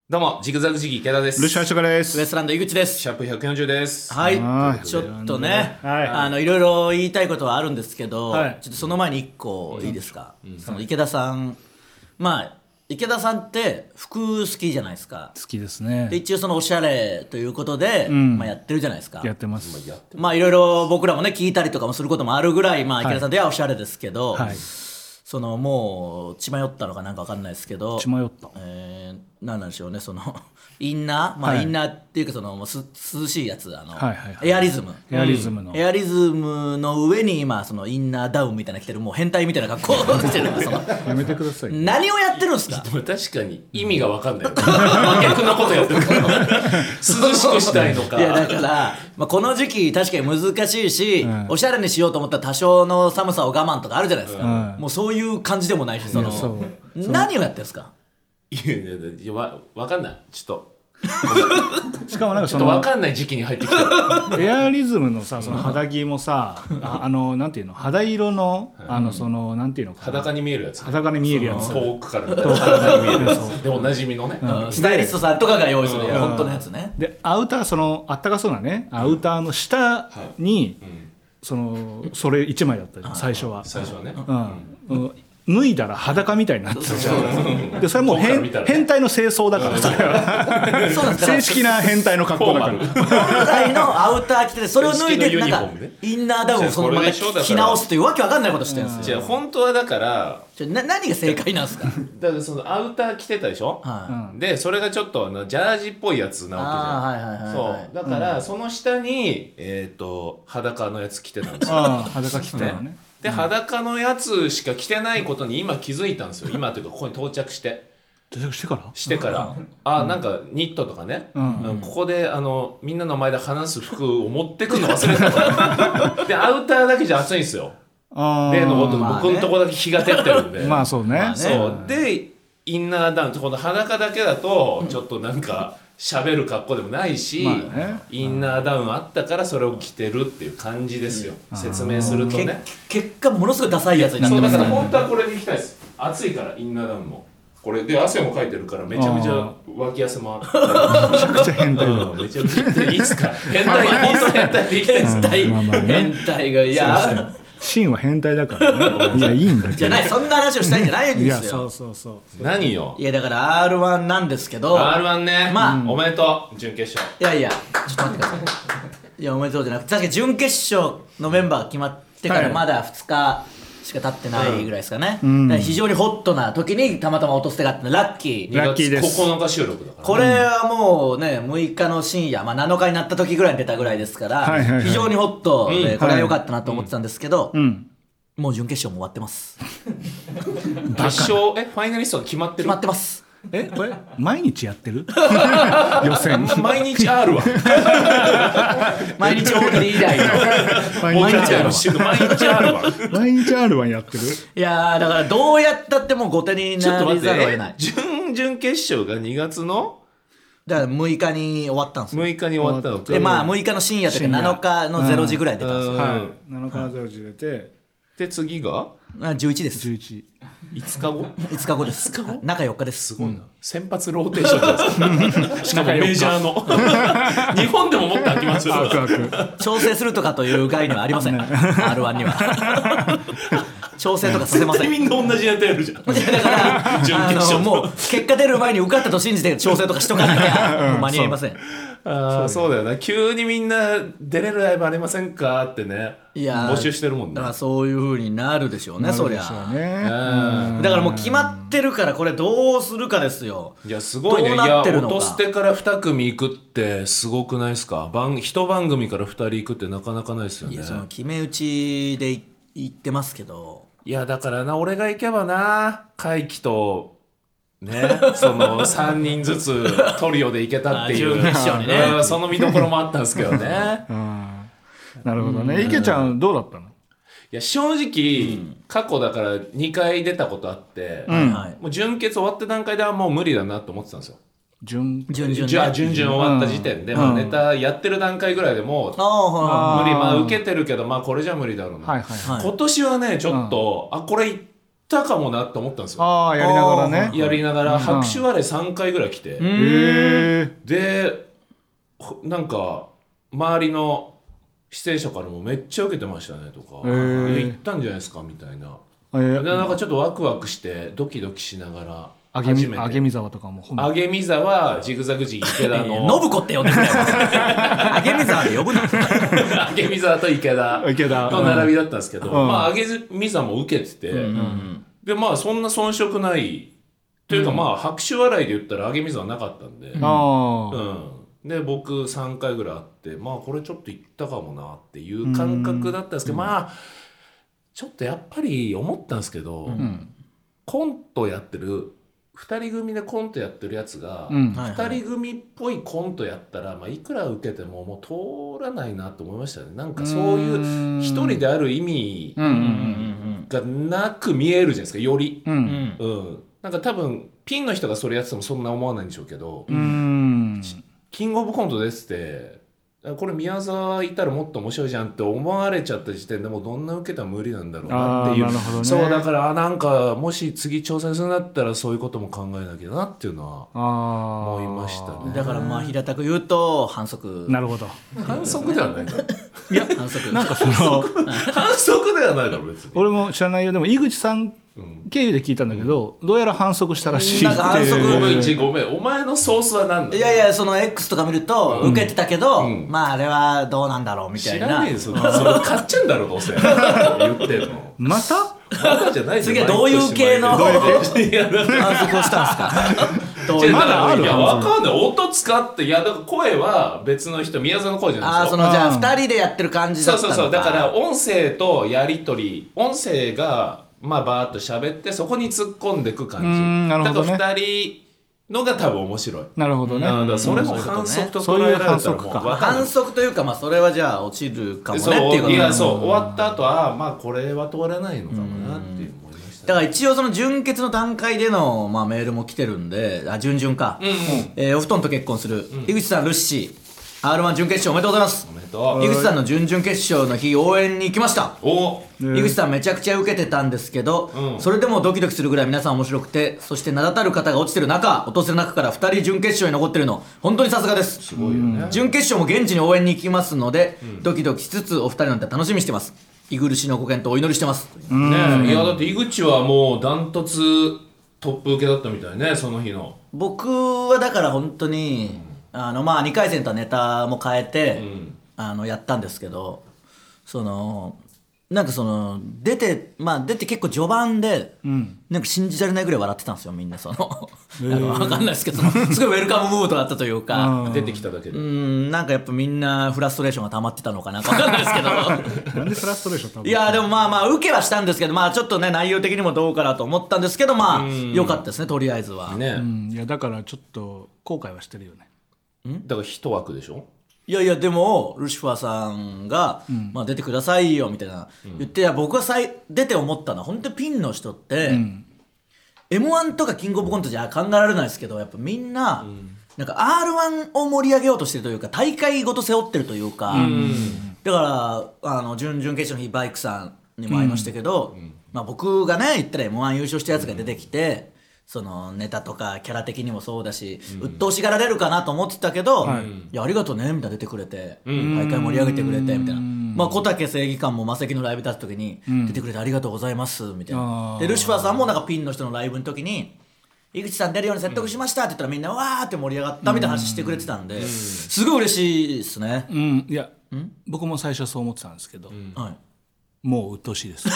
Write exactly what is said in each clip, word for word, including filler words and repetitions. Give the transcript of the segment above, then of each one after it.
どうもジグザグジギー池田です。 ルシファーショカです。 ウエストランド井口です。 シャープひゃくよんじゅうです。 はい、 はいちょっとね、 はい、 あのいろいろ言いたいことはあるんですけど、 はい、 ちょっとその前に一個いいですか、うん、その池田さん、まあ池田さんって服好きじゃないですか。 好きですね。 で一応そのおしゃれということで、 うん、 まあ、やってるじゃないですか。 やってます。 まあいろいろ僕らもね聞いたりとかもすることもあるぐらい、まあ、池田さんではおしゃれですけど、はい、そのもう血迷ったのかなんか分かんないですけど、 血迷った、 えー、なんなんでしょうね、そのインナー、まあ、インナーっていうかそのもうす涼しいやつ、あの、はいはいはい、エアリズムエアリズムの、 エアリズムの上に今そのインナーダウンみたいな着てるもう変態みたいな格好してるそのやめてください。 何をやってるんですか。 確かに意味が分かんない真逆なことやってるから涼しくしたいのか。 いやだから、まあ、この時期確かに難しいし、うん、おしゃれにしようと思ったら多少の寒さを我慢とかあるじゃないですか、うん、もうそういう感じでもないし、そのそう何をやってるんですか。 いやいやいやわ分かんない、ちょっとしかもなんかその分かんない時期に入ってきたエアリズムのさ、その肌着もさ、あ, あのなんていうの、肌色のあのそのなんていうのかな、 裸に見えるやつ、 裸に見えるやつ、 遠くから見たら裸に見えるやつでおなじみのね、 うん、スタイリストさんとかが用意する、うん、本当のやつね。でアウター、そのあったかそうなね、アウターの下に、はい、うん、そのそれいちまいだったじゃん最初は。 最初はね、 うんうん、脱いだら裸みたいになってたじゃん。でそれもう変、変態の清掃だから、それはそうなん正式な変態の格好だから。 本来のアウター着ててそれを脱いでなんかインナーダウンをそのまま着直すというわけわかんないことしてるんですよ。 本当はだからな何が正解なんですか。 だからそのアウター着てたでしょ、はい、でそれがちょっとあのジャージっぽいやつなわけじゃん。そうだから、うん、その下に、えー、と裸のやつ着てたんですよ。 あ裸着てたのね。 で、うん、裸のやつしか着てないことに今気づいたんですよ。今というかここに到着して到着してからしてから、うん、あ、なんかニットとかね、うんうん、ここであのみんなの前で話す服を持ってくるの忘れたでアウターだけじゃ暑いんですよ。例のごとく僕のとこだけ日が照ってるんで、 まあそうね、 そうでインナーダウン、この裸だけだとちょっとなんか喋る格好でもないし、まあね、インナーダウンあったからそれを着てるっていう感じですよ、うん、説明するとね。 結果ものすごいダサいやつになってます。 そうだから本当はこれでいきたいです。暑いからインナーダウンもこれで汗もかいてるからめちゃめちゃ脇汗もあったりめちゃくちゃ変態だ、 うん、めちゃくちゃいいっすか変態本当変態でいきたいです。 変態がいやシンは変態だからね。いやいいんだけど。 じゃない、そんな話をしたいんじゃないんですよ。いやそうそうそう。 何よ。 いやだから アールワン なんですけど。 アールワン ね。まあ、うん、おめでとう準決勝。 いやいやちょっと待ってください。いやおめでとうじゃなくて確かに準決勝のメンバーが決まってからまだふつかしか経ってないぐらいですかね。うん、非常にホットな時にたまたま落とす手があってラッキー。 ラッキーです。 ここのか収録だから、ね。 これはもうねむいかの深夜、まあ、なのかになった時ぐらいに出たぐらいですから、はいはいはい、非常にホットで、うん、これは良かったなと思ってたんですけど。うんうんもう準決勝も終わってます。 決勝えファイナリストが決まってる。 決まってます。 えこれ毎日やってる予選毎日 アールワン毎日大喜利以来の毎日 アールワン 毎日 アールワン毎日 アールワン やってる。 いやーだからどうやったってもう後手になりざるを得ない。 準々決勝がにがつのだからむいかに終わったんですよ。 むいかに終わったのか。 でまあむいかの深夜というかなのかのれいじぐらい出たんですよ、 はい、なのかのれいじ出てで次がじゅういちです。 じゅういちいつかごいつかごです。中よっかです。 すごいな、うん、先発ローテーションですしかもメジャーの日本でももっと空きますよ。 調整するとかという概念はありません、ね、アールワン には調整とかさせません。 絶対みんな同じネタやるじゃん。だから準決勝もう結果出る前に受かったと信じて調整とかしとかなきゃもう間に合いません。 ああそうだよな、急にみんな出れるライブありませんかってね、いや募集してるもんね。 だからそういう風になるでしょうね、そりゃ。 ね、 だからもう決まってるからこれどうするかですよ。 いやすごいね。いや落としてからに組行くってすごくないですか。番一番組からふたり行くってなかなかないですよね。 いやその決め打ちで行ってますけど。 いやだからな俺が行けばな怪奇とね、そのさんにんずつトリオで行けたっていう準決勝にね、 うん、その見どころもあったんですけどね、 うん、なるほどね、うん、池ちゃんどうだったの。 いや正直、うん、過去だからにかい出たことあって、うん、もう準決終わった段階ではもう無理だなと思ってたんですよ。 準々、 ね、じゃあ準々終わった時点で、うんまあ、ネタやってる段階ぐらいでもう、うん、無理、まあ受けてるけどまあこれじゃ無理だろうな、はいはいはい、今年はねちょっと、うん、あこれたかもなって思ったんですよ。 ああやりながらねやりながら拍手笑いさんかいぐらい来て、 へえでなんか周りの出演者からもめっちゃ受けてましたねとか、いや行ったんじゃないですかみたいな、でなんかちょっとワクワクしてドキドキしながら初めて揚見沢とかも揚見沢ジグザグジ池田の信子って呼んでくれよ揚見沢で呼ぶな揚見沢と池田の並びだったんですけど、うん、まあ揚見沢も受けてて、うんうん、でまあそんな遜色ないというか、うん、まあ拍手笑いで言ったら揚見沢なかったんで、うんうん、で僕さんかいぐらいあってまあこれちょっといったかもなっていう感覚だったんですけど、うん、まあちょっとやっぱり思ったんですけど、うん、コントやってるふたり組でコントやってるやつが、うん、ふたり組っぽいコントやったら、まあ、いくら受けてももう通らないなと思いましたね。なんかそういう一人である意味がなく見えるじゃないですかより、うんうん、なんか多分ピンの人がそれやっててもそんな思わないんでしょうけど、うんキングオブコントですってこれ宮沢いたらもっと面白いじゃんって思われちゃった時点でもうどんな受けたら無理なんだろうなっていう、なるほどね、そうだからなんかもし次挑戦するんだったらそういうことも考えなきゃなっていうのは思いましたね。 だからまあ平たく言うと反則。 なるほど。 反則ではないからいや反則なんかその反則ではないだろ別に。 俺も知らないよ。でも井口さん経由で聞いたんだけど、うん、どうやら反則したらしいって。なんか反則ごめんごめんお前のソースは何だ。 いやいやその X とか見ると受けてたけど、うん、まああれはどうなんだろうみたいな。 知らねえよそれ買っちゃうんだろうどうせ言ってるの。 またまたじゃない。 次はどういう系の反則をしたんですか。 まだある。いやわかんない。音使っていやだから声は別の人宮沢の声じゃないですよ。 あそのじゃあふたりでやってる感じだったのか。 そうそうそうだから音声とやり取り音声がまあバーッと喋ってそこに突っ込んでいく感じ。なるほどね。だからふたりのが多分面白い。 なるほどね。 だからそれも反則と捉えられたらもう反則というかまあそれはじゃあ落ちるかもねっていうこと。 いやそう終わった後はまあこれは通らないのかもなっていう思いました。 だから一応その準決の段階でのまあメールも来てるんで、あ準々か。うんうんえー、お布団と結婚する、うん、井口さんルッシー。アールワン 準決勝おめでとうございます。おめでとう。井口さんの準々決勝の日応援に行きました。お井口さんめちゃくちゃ受けてたんですけど、うん、それでもドキドキするぐらい皆さん面白くて、そして名だたる方が落ちてる中落とせる中からふたり準決勝に残ってるの本当にさすがです。すごいよね。準決勝も現地に応援に行きますので、うん、ドキドキしつつお二人のネタ楽しみにしてます。井口のご健闘お祈りしてます。 うんね、いやだって井口はもうダントツトップ受けだったみたいねその日の。 僕はだから本当に、うんあのまあにかい戦とはネタも変えて、うん、あのやったんですけどそのなんかその出てまあ出て結構序盤で、うん、なんか信じられないぐらい笑ってたんですよみんなその、えー、なんか分かんないですけどすごいウェルカムムードだったというか出てきただけでうんなんかやっぱみんなフラストレーションが溜まってたのかな分かんないですけどなんでフラストレーション溜まってたの。 いやでもまあまあ受けはしたんですけどまあちょっとね内容的にもどうかなと思ったんですけどまあ良かったですねとりあえずは、ね、 うんいやだからちょっと後悔はしてるよね。 だから一枠でしょ。 いやいやでもルシファーさんが、うんまあ、出てくださいよみたいな、うん、言っていや僕がさい出て思ったのは本当にピンの人って、うん、エムワン とかキングオブコントじゃ考えられないですけどやっぱみんな、うん、なんか アールワン を盛り上げようとしてるというか大会ごと背負ってるというか、うん、だからあの準々決勝の日バイクさんにも会いましたけど、うんまあ、僕がね言ったら エムワン 優勝したやつが出てきて、そのネタとかキャラ的にもそうだし、うん、鬱陶しがられるかなと思ってたけど、はい、いやありがとうねみたいな出てくれて、うん、大会盛り上げてくれてみたいな、まあ、小竹正義感もマセキのライブ立つ時に、うん、出てくれてありがとうございますみたいなでルシファーさんもなんかピンの人のライブの時に井口さん出るように説得しましたって言ったらみんなわーって盛り上がったみたいな話してくれてたんで、うん、すごい嬉しいですね、 うん、いや僕も最初そう思ってたんですけど、うんはいもう鬱陶しいですこ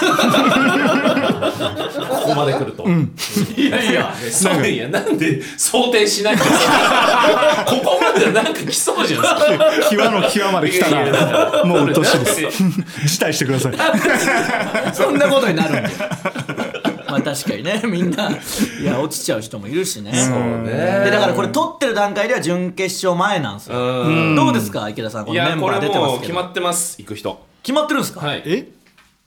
こまで来ると、うん、いやいやそういやなんで想定しないんですかここまでなんか来そうじゃないですか際の際まで来たらもう鬱陶しいです辞退してくださいそんなことになるんでまあ確かにねみんないや落ちちゃう人もいるしねそうねでだからこれ撮ってる段階では準決勝前なんですよどうですか池田さんこのメンバー出てますけど。 いやこれもう決まってます行く人決まってるんですか。 はいえ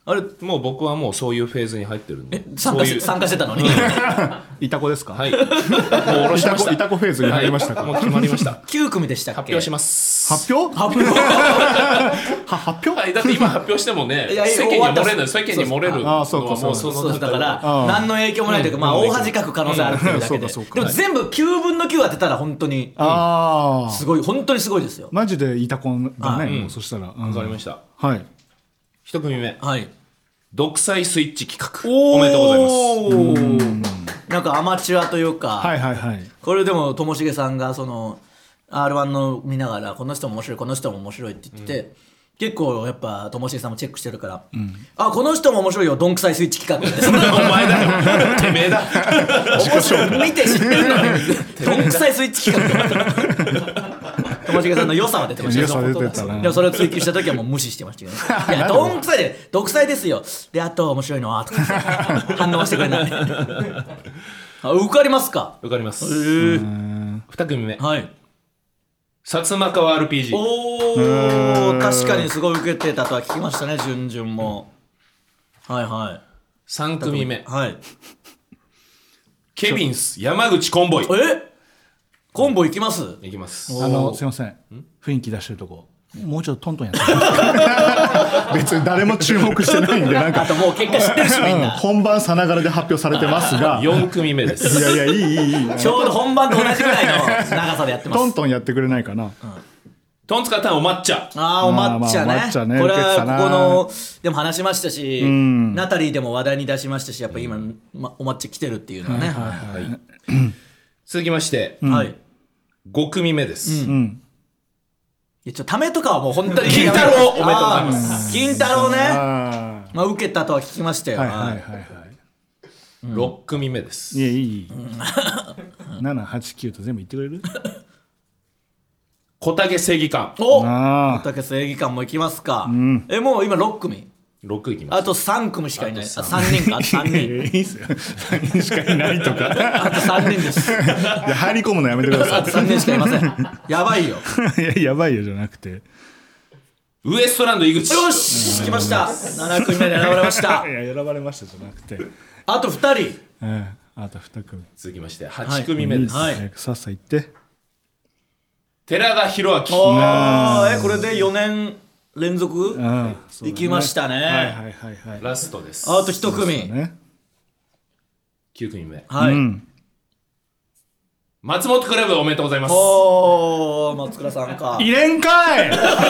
あれもう僕はもうそういうフェーズに入ってるんで参加し参加してたのにいたこですか？ はいもう下ろしましたいたこフェーズに入りましたか？ もう決まりましたきゅう組でしたっけ？ 発表します発表発表は発表、 はい、だって今発表してもねいや世間に漏れる世間に漏れるのはもうそのそうだから何の影響もないというか、まあ大恥かく可能性あるっていうだけで、でも全部きゅうぶんのきゅう当てたら本当にすごい、本当にすごいですよ。 マジでいたこだね。もうそしたら分かりました。 はい、 一組目、 はい、 独裁スイッチ企画おめでとうございます。なんかアマチュアというか、 はいはいはい、 これでもともしげさんがその アールワン の見ながらこの人も面白いこの人も面白いって言ってて、うん、結構やっぱともしげさんもチェックしてるから、うん、あこの人も面白いよどんくさいスイッチ企画ってお前だよてめえだ面白い見て知ってるのにどんくさいスイッチ企画ともしげさんの良さは出てましたけど、でもそれを追求した時はもう無視してましたけど、ね、いやどんくさいで独裁ですよであと面白いのはとか反応してくれないあ受かりますか？ 受かります。に組目、はい、薩摩川 アールピージーおー確かにすごい受けてたとは聞きましたね。準々もはいはい。 さん組目、 はい、 ケビンス山口コンボイえコンボイ行きます？ 行きます。 あのすいません雰囲気出してるとこもうちょっとトントンやって別に誰も注目してないんでなんかあともう結果知ってるしみんな、うん、 本番さながらで発表されてますがよん組目です。 いやいやいいいいいいちょうど本番と同じぐらいの長さでやってます。 トントンやってくれないかな、うん、 トンツカタンお抹茶。 ああお抹茶ね、まあまあ、抹茶ねこれはここのでも話しましたし、うん、ナタリーでも話題に出しましたしやっぱ今、ま、お抹茶来てるっていうのはね、はいはいはい、 続きまして、 うん、はいご組目です、 うんうん、いやちょためとかはもう本当に金太郎おめでとうございます。 金太郎ねあ、まあ、受けたとは聞きましたよ。はいはいはい、はいうん、ろく組目です。 いやいいななはちきゅうと全部言ってくれる小竹正義感お小竹正義感もいきますか、うん、えもう今ろく組ろくいきます。 あとさん組しかいない。あさんにんかあとさんにんいいっすよさんにんしかいないとかあとさんにんですいや入り込むのやめてください。 あとさんにんしかいませんやばいよいややばいよじゃなくてウエストランド井口よし来ましたなな組目で選ばれましたいや選ばれましたじゃなくてあとふたり、 うん、あとに組続きましてはち組目です、 はいはい、さっさ行って寺田裕明あえこれでよねん連続行きましたね。はいはいはいはい。ラストです。 あと一組。 ね、 きゅう組目。 はい。うん、 松本クラブおめでとうございます。 おー松倉さんか。 入れんかい。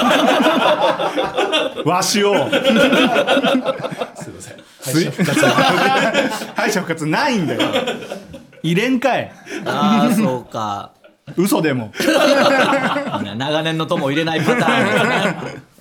わしを。すいません。 敗者復活ないんだよ。入れんかい。 ああそうか。 嘘でも。 長年の友を入れないパターンですね。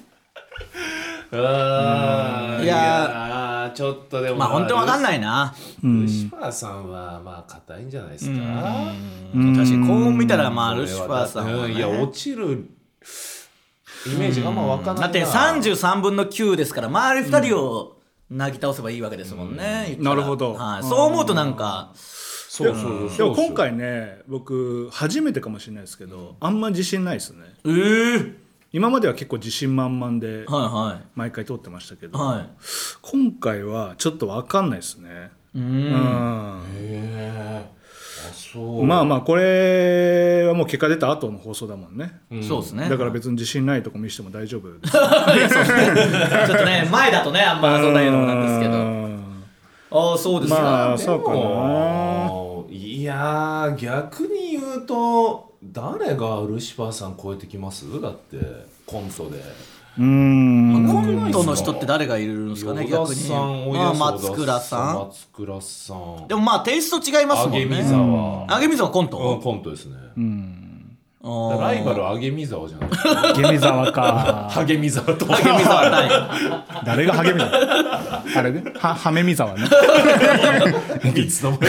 あいやちょっとでもまあ本当わかんないな。 ルシファーさんはまあ硬いんじゃないですか。確かにこう見たらまあルシファーさんは、ね、 いや落ちるイメージがあんまわかんないな。 だってさんじゅうさんぶんのきゅうですから周りふたりをなぎ倒せばいいわけですもんね。 なるほど、 はい、そう思うとなんかそうそうそう。でも今回ね僕初めてかもしれないですけどあんま自信ないですね。 えー今までは結構自信満々で毎回通ってましたけど、 はいはい、 今回はちょっと分かんないですね。 うんうんへあそうまあまあこれはもう結果出た後の放送だもんね、 うん、そうですね。 だから別に自信ないとこ見せても大丈夫ですちょっとね前だとねあんまそんな言うのもなんですけどああそうですか。 まあそうかないや逆に言うと誰がルシファーさん超えてきますだってコントでうーんコントの人って誰がいるんですかね逆に。 まあ松倉さん松倉さんでもまあテイスト違いますもんね。 揚げ水沢揚げ水沢コント、 うん、コントですね。 うんライバル揚げ水沢じゃない揚げ水沢かハゲ水沢とハゲ水沢ない誰がハゲ水沢あれねはハメ水沢ねいつの間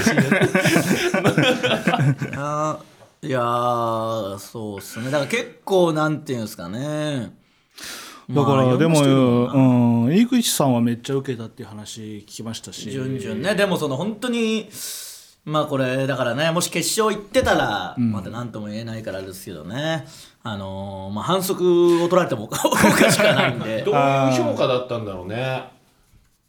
にあいやーそうっすね。だから結構なんていうんですかねだから、まあ、でも、うん、井口さんはめっちゃ受けたっていう話聞きましたし順々ね。でもその本当にまあこれだからねもし決勝行ってたら、うん、また何とも言えないからですけどねあのー、まあ反則を取られてもおかしくはないんでどういう評価だったんだろうね。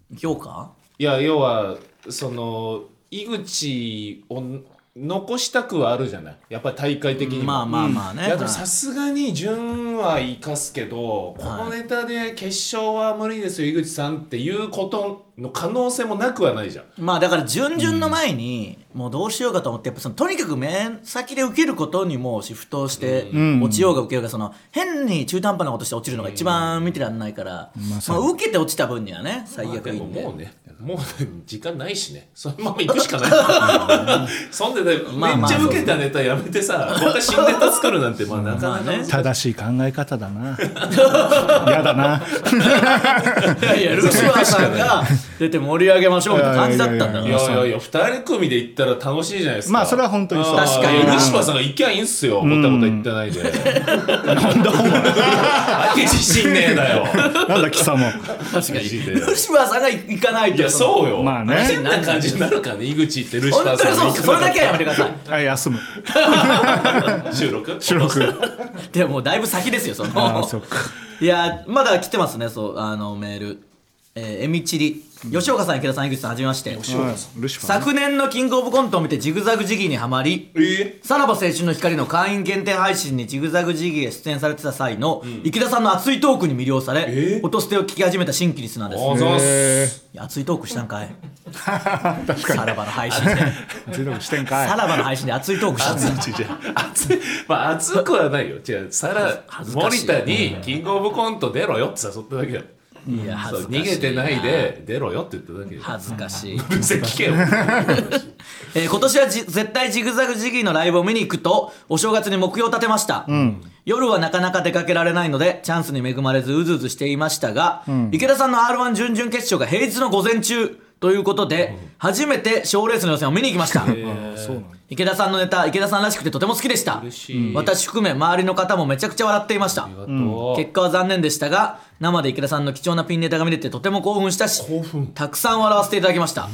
評価？ いや要はその井口を残したくはあるじゃないやっぱり大会的にも。 まあまあまあね、 いやでもさすがに順は生かすけど、はい、このネタで決勝は無理ですよ井口さんっていうことの可能性もなくはないじゃん。 まあだから準々の前にもうどうしようかと思ってやっぱそのとにかく面先で受けることにもうシフトして落ちようが受けようがその変に中途半端なことして落ちるのが一番見てらんないから、うんまあ、まあ受けて落ちた分にはね最悪いいんで、 まあ、でももうねもう時間ないしねそのまま行くしかないそんで、ねまあまあ、めっちゃ受けたネタやめてさまた新ネタ作るなんてまあなかなか、ね、 正しい考え方だなやだないやいやルシファーさんが出て盛り上げましょうって感じだったんだから。 いやいやいやふたり組で行ったら楽しいじゃないですか。 まあそれは本当にそう。 確かにルシファーさんが行きゃいいんすよこんなこと言ってないでなんだお前あけ自信ねえだよなんだ貴様確かにルシファーさんが行かないと。 いやそうよまあね変な感じになるからね井口ってルシファーさんが本当にそうそれだけはやめてください。 はい休む収録収録でももうだいぶ先ですよそのあそっか。 いやまだ来てますねそうあのメールえー、えみちり吉岡さん池田さん井口さんはじめまして、うん、昨年のキングオブコントを見てジグザグジギーにハマり、えー、さらば青春の光の会員限定配信にジグザグジギーへ出演されてた際の、うん、池田さんの熱いトークに魅了され、えー、音捨てを聞き始めた新規リスナーです。 えー、熱いトークしたんかいさらばの配信で熱いトークしてんかいさらばの配信で熱いトークしたんですよ熱いまあ熱くはないよ違うさら森田にキングオブコント出ろよって誘っただけだよ。 いや恥ずかしい逃げてないで出ろよって言っただけで恥ずかしい聞けよえー、今年はじ絶対ジグザグジギーのライブを見に行くとお正月に目標を立てました、うん、夜はなかなか出かけられないのでチャンスに恵まれずうずうずしていましたが、うん、池田さんの アールワン 準々決勝が平日の午前中ということで、うん、初めて賞レースの予選を見に行きました。池田さんのネタ池田さんらしくてとても好きでした。私含め周りの方もめちゃくちゃ笑っていました。うん、結果は残念でしたが生で池田さんの貴重なピンネタが見れてとても興奮したしたくさん笑わせていただきました、うん、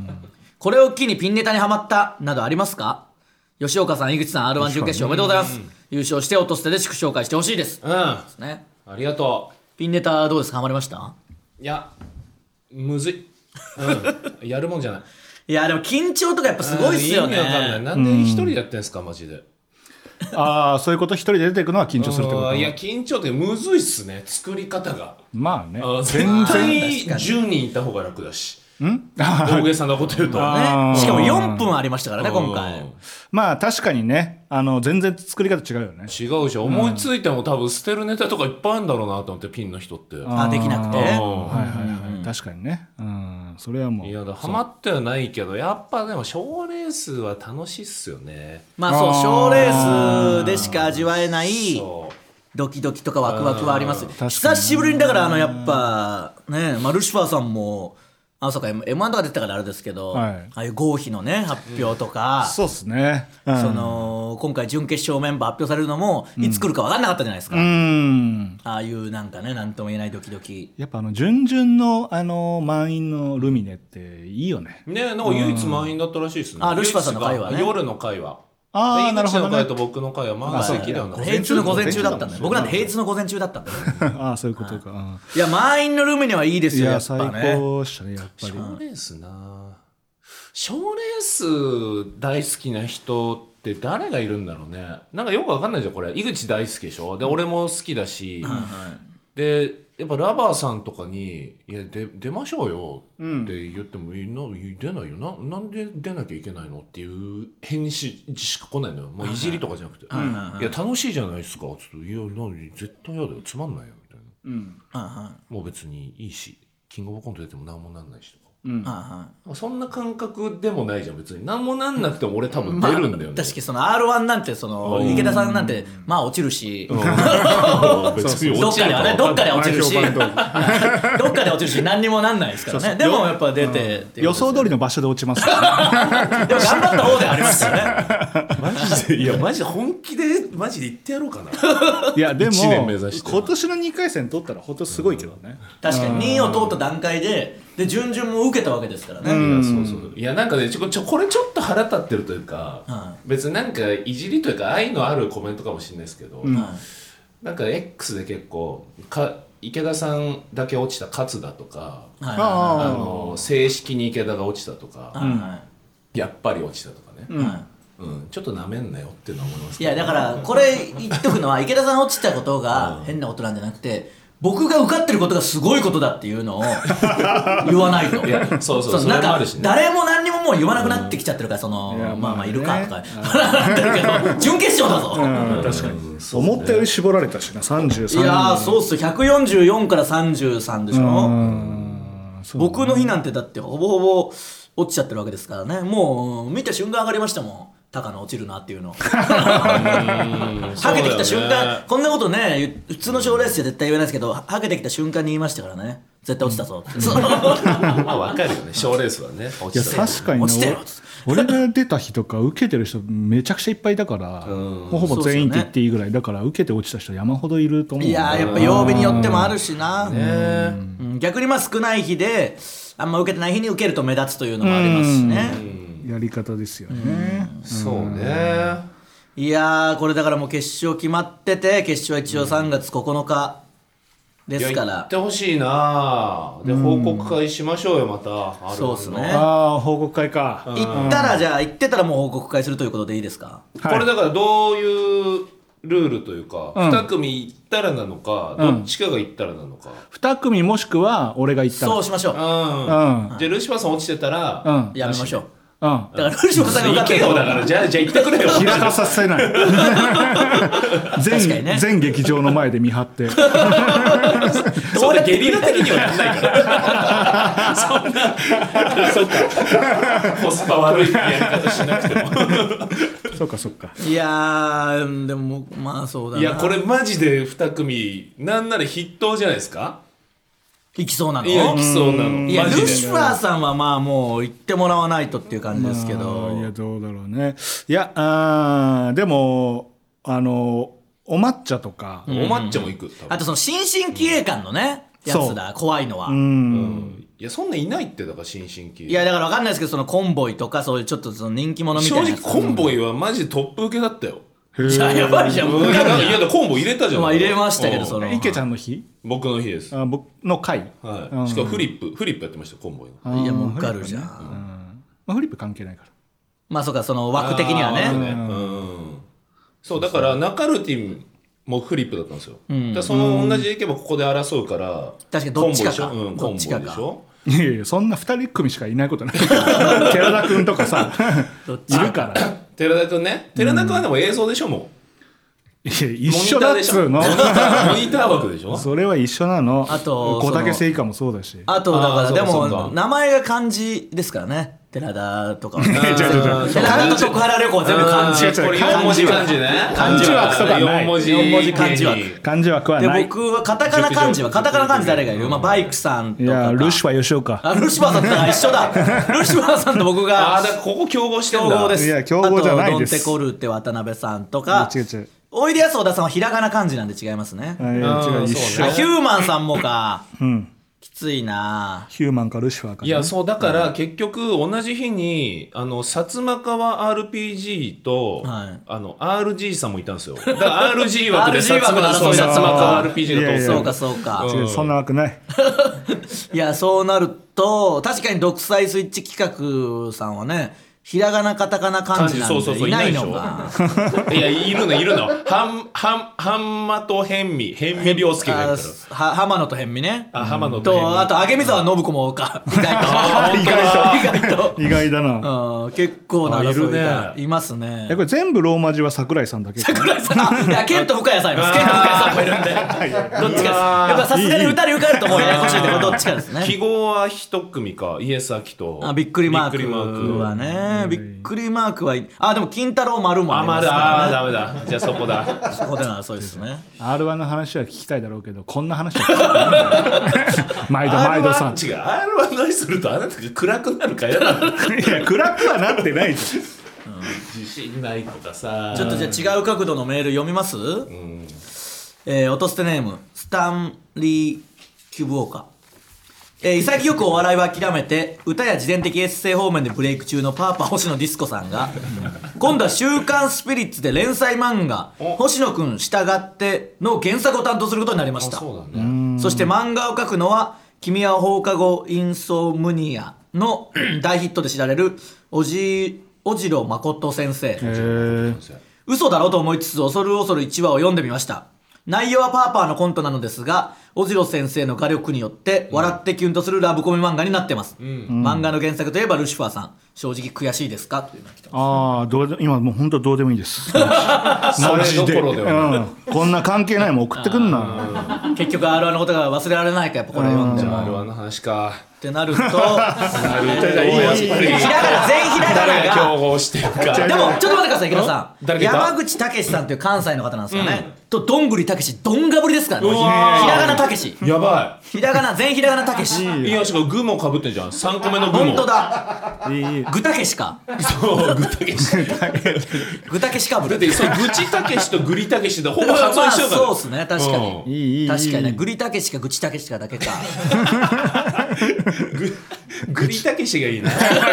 これを機にピンネタにハマったなどありますか？吉岡さん井口さん アールワン 準決勝おめでとうございます、うん、優勝して音捨てで祝紹介してほしいです、 うんですね、ありがとう。 ピンネタどうですか？ハマりました？ いやむずい、うん、やるもんじゃない。 いやでも緊張とかやっぱすごいっすよね。 意味わかんない。なんで一人でやってんすかマジで。 ああそういうこと一人で出ていくのは緊張するってこと？ いや緊張ってむずいっすね作り方が。 まあね全然じゅうにんいた方が楽だしん大げさなこと言うとね。しかもよんぷんありましたからね今回。 まあ確かにねあの全然作り方違うよね。 違うし思いついても多分捨てるネタとかいっぱいあるんだろうなと思ってピンの人ってあできなくてはいはいはい確かにねうんそれはもういやだハマってはないけどやっぱでも賞レースは楽しいっすよね。 まあそう賞レースでしか味わえないドキドキとかワクワクはあります。久しぶりにだからあのやっぱねまあルシファーさんもあそうか エムワン とか出てたからあれですけど、はい、ああいう合否のね発表とか、 うん、そうっすね、うん、 その今回準決勝メンバー発表されるのもいつ来るか分かんなかったじゃないですか、 うん、 ああいうなんかねなんとも言えないドキドキ。 やっぱあの準々のあの満員のルミネっていいよね。 ねなんか唯一満員だったらしいですね、 うん、あルシファーさんの会はね夜の会はああなるほど、ね、 井口の会と僕の会は満席だよな。 平日の午前中だったんだよ。僕なんて平日の午前中だったんだよああそういうことか、うん、 いや満員のルミネはいいですよ。やっぱねいや最高したねやっぱり。 賞レースな賞レース大好きな人って誰がいるんだろうね。なんかよくわかんないじゃんこれ。井口大好きでしょで俺も好きだし、うん、でやっぱラバーさんとかに「いやで出ましょうよ」って言っても「うん、な出ないよななんで出なきゃいけないの?」っていう返事しか来ないのよ。もういじりとかじゃなくて「うん、いや楽しいじゃないですか」つって「いや何絶対嫌だよつまんないよ」みたいな、うん、もう別にいいしキングオブコント出ても何もなんないしとか。うん、そんな感覚でもないじゃん別に何もなんなくても俺多分出るんだよね、まあ、 確かにその アールワン なんてその池田さんなんてまあ落ちるし、うん、別に落ちるかねどっかで落ちるしどっかで落ちるし何にもなんないですからね。そうそうでもやっぱ出て、うん、 予想通りの場所で落ちますからねでも頑張った方でありますよねマジでいやマジで本気でマジで言ってやろうかな。 いやでも今年のにかい戦取ったらほんとすごいけどね。 確かににいを通った段階でで準々も受けたわけですからね。 うん、いやそうそういやなんかねちょちょこれちょっと腹立ってるというか、うん、別になんかいじりというか愛のあるコメントかもしれないですけど、うん、 なんか X で結構か池田さんだけ落ちた勝田とか、 はいあの正式に池田が落ちたとか、 はいはい、 やっぱり落ちたとかね、 うんはいうん、ちょっとなめんなよっていうのは思いますけど。いやだからこれ言っとくのは池田さん落ちたことが変なことなんじゃなくて、僕が受かってることがすごいことだっていうのを言わないと。 いやそうそう、 そうなんかね、 誰も何にももう言わなくなってきちゃってるから、そのまあまあいるかとかなってるけど準決勝だぞ。 確かに思ったより絞られたしなさんじゅうさん。 いやーそうっすよ、ひゃくよんじゅうよんからさんじゅうさんでしょ。僕の日なんてだってほぼほぼ落ちちゃってるわけですからね。もう見た瞬間上がりましたもん、高野落ちるなっていうのはけてきた瞬間、こんなことね普通の賞レースじゃ絶対言えないですけど、はけてきた瞬間に言いましたからね、絶対落ちたぞって、うん、 まあ分かるよね、賞レースはね落ちた。 いや確かに落ちてる俺が出た日とか受けてる人めちゃくちゃいっぱいいたから、もうほぼ全員って言っていいぐらいだから、受けて落ちた人山ほどいると思う。 いややっぱ曜日によってもあるしな、ね、うん、逆にまあ少ない日であんま受けてない日に受けると目立つというのもありますしね、 やり方ですよね。 うそうね。 いやーこれだからもう決勝決まってて、決勝は一応さんがつここのかですから、 行ってほしいな。で報告会しましょうよまた。 そうですね。 ああ報告会か。 行ったらじゃあ行ってたらもう報告会するということでいいですか。 これだからどういうルールというか、に組行ったらなのか、どっちかが行ったらなのか。 に組もしくは俺が行ったら。 そうしましょう。うん。 じゃあルシファーさん落ちてたらやめましょう。 うん、 だからルシファーさんが受かってるよ。だからじゃあじゃあ行ってくれよ。 開かさせない。全ね、全劇場の前で見張って。 そんなゲリラ的にはやんないから。そんなそっか。コスパ悪いやり方しなくても。 そっかそっか。 いやーでもまあそうだな。 いやこれマジでに組なんなら筆頭じゃないですか。 行きそうなの。 いや行きそうなの。 いやルシファーさんはまあもう行ってもらわないとっていう感じですけど、 まあ、いやどうだろうね。いやあでもあのお抹茶とか、 うん、お抹茶も行く。 あとその新進気鋭感のね、うん、やつだ怖いのは。うん、 うん、 いやそんないないってだから新進気鋭。 いやだから分かんないですけど、そのコンボイとかそういうちょっとその人気者みたいなやつ。 正直コンボイはマジでトップ受けだったよ。 いややばいじゃん。 いやいやだコンボ入れたじゃん。 まあ入れましたけど、その池ちゃんの日。 僕の日です。 あ僕の回。 はい。しかもフリップフリップやってましたコンボイの。いやもう受かるじゃん。 まあフリップ関係ないから。 まあそうか、その枠的にはね。 うん。そうだから中ルーティンもフリップだったんですよ。だからその同じでいけばここで争うから。 確かにどっちかか。 うん、コンボでしょ。 いやいやそんなふたり組しかいないことない。寺田君とかさいるから。 寺田君ね。寺田君はでも映像でしょもう。いや一緒だっつうの。 モニター枠でしょ。 それは一緒なの。 あと小竹製菓もそうだし。 あとだからでも名前が漢字ですからね。寺田とかは。寺田と徳原旅行は全部漢字。 よん文字漢字ね。 漢字枠とかない。 よん文字漢字枠。 漢字枠はない。 で僕はカタカナ漢字はカタカナ漢字誰がいる？まあバイクさんとか。 いやルシファー吉岡。 あルシファーさんと一緒だ。ルシファーさんと僕が。 あだからここ競合してるんだ。 競合です。 いや競合じゃないです。 あとドンテコルテ渡辺さんとか。 違う違う。 おいでやす小田さんはひらがな漢字なんで違いますね。 いや違う一緒。 ヒューマンさんもか。 うん。 きついな。 ヒューマンかルシファーか、ね、 いやそうだから結局同じ日にあの薩摩川 アールピージー と、はい、あの アールジー さんもいたんですよ。だから アールジー 枠で薩摩川 アールピージー が通った。 そうかそうか、 うん、そんな枠ない。 いやそうなると確かに独裁スイッチ企画さんはね、ひらがなカタカナ漢字なんでいないのが。 いやいるのいるの。はんはんはんまとへんみへんみりょうすけがいるから。 は浜野とへんみね。 あ浜野とへんみとあと揚水沢信子もか。意外と意外と意外だな。 うん結構な争いがいますね。 これ全部ローマ字は桜井さんだけ。 桜井さん。いやケント深谷さんいます。ケント深谷さんもいるんで。どっちかです。やっぱさすがにふたり受かるともうややこしいけどどっちかですね。 記号は一組かイエス・アキと。 あびっくりマークはね。びっくりマークはあでも金太郎丸もありますからね。 あダメだ。じゃあそこだ。 そこでの争いですね。 アールワン の話は聞きたいだろうけどこんな話は聞きたい。毎度毎度さん。 違う アールワン の話するとあなたが暗くなるから嫌なの。 いや暗くはなってないじゃん。 自信ないとかさ。 ちょっとじゃあ違う角度のメール読みます？うん。えー、落とすてネームスタンリー・キュブオカ。 えー、潔くお笑いは諦めて歌や自伝的エッセイ方面でブレイク中のパーパー星野ディスコさんが今度は週刊スピリッツで連載漫画「星野くん従って」の原作を担当することになりました。 そうだね。 そして漫画を描くのは君は放課後インソムニアの大ヒットで知られるおじおじろ誠先生。嘘だろうと思いつつ恐る恐るいちわを読んでみました。内容はパーパーのコントなのですが、おじろ先生の画力によって笑ってキュンとするラブコメ漫画になってます、うん、漫画の原作といえばルシファーさん、正直悔しいですかというのが来てます。 ああ、どうで今もう本当どうでもいいですマジで、うん、こんな関係ないもん送ってくんな結局 アールワン のことが忘れられないか、やっぱこれ読んでもアールワン の話かってなるとひらがな全ひらがなが競合してるか。 でもちょっと待ってください、池田さん。山口武さんという関西の方なんですかね、うん、とどんぐりたけし、どんがぶりですからね。ひらがなたけし、 やばい。ひらがな全ひらがなたけし。 いや、しかもグもかぶってんじゃん。さんこめのグも。 本当だ。ぐたけしか。 そうぐたけし。 ぐたけしかぶる。 だってそうぐちたけしとぐりたけしでほぼ発音一緒だから。 そうですね、確かに。確かにね、ぐりたけしかぐちたけしかだけか。 ぐりたけしがいいな。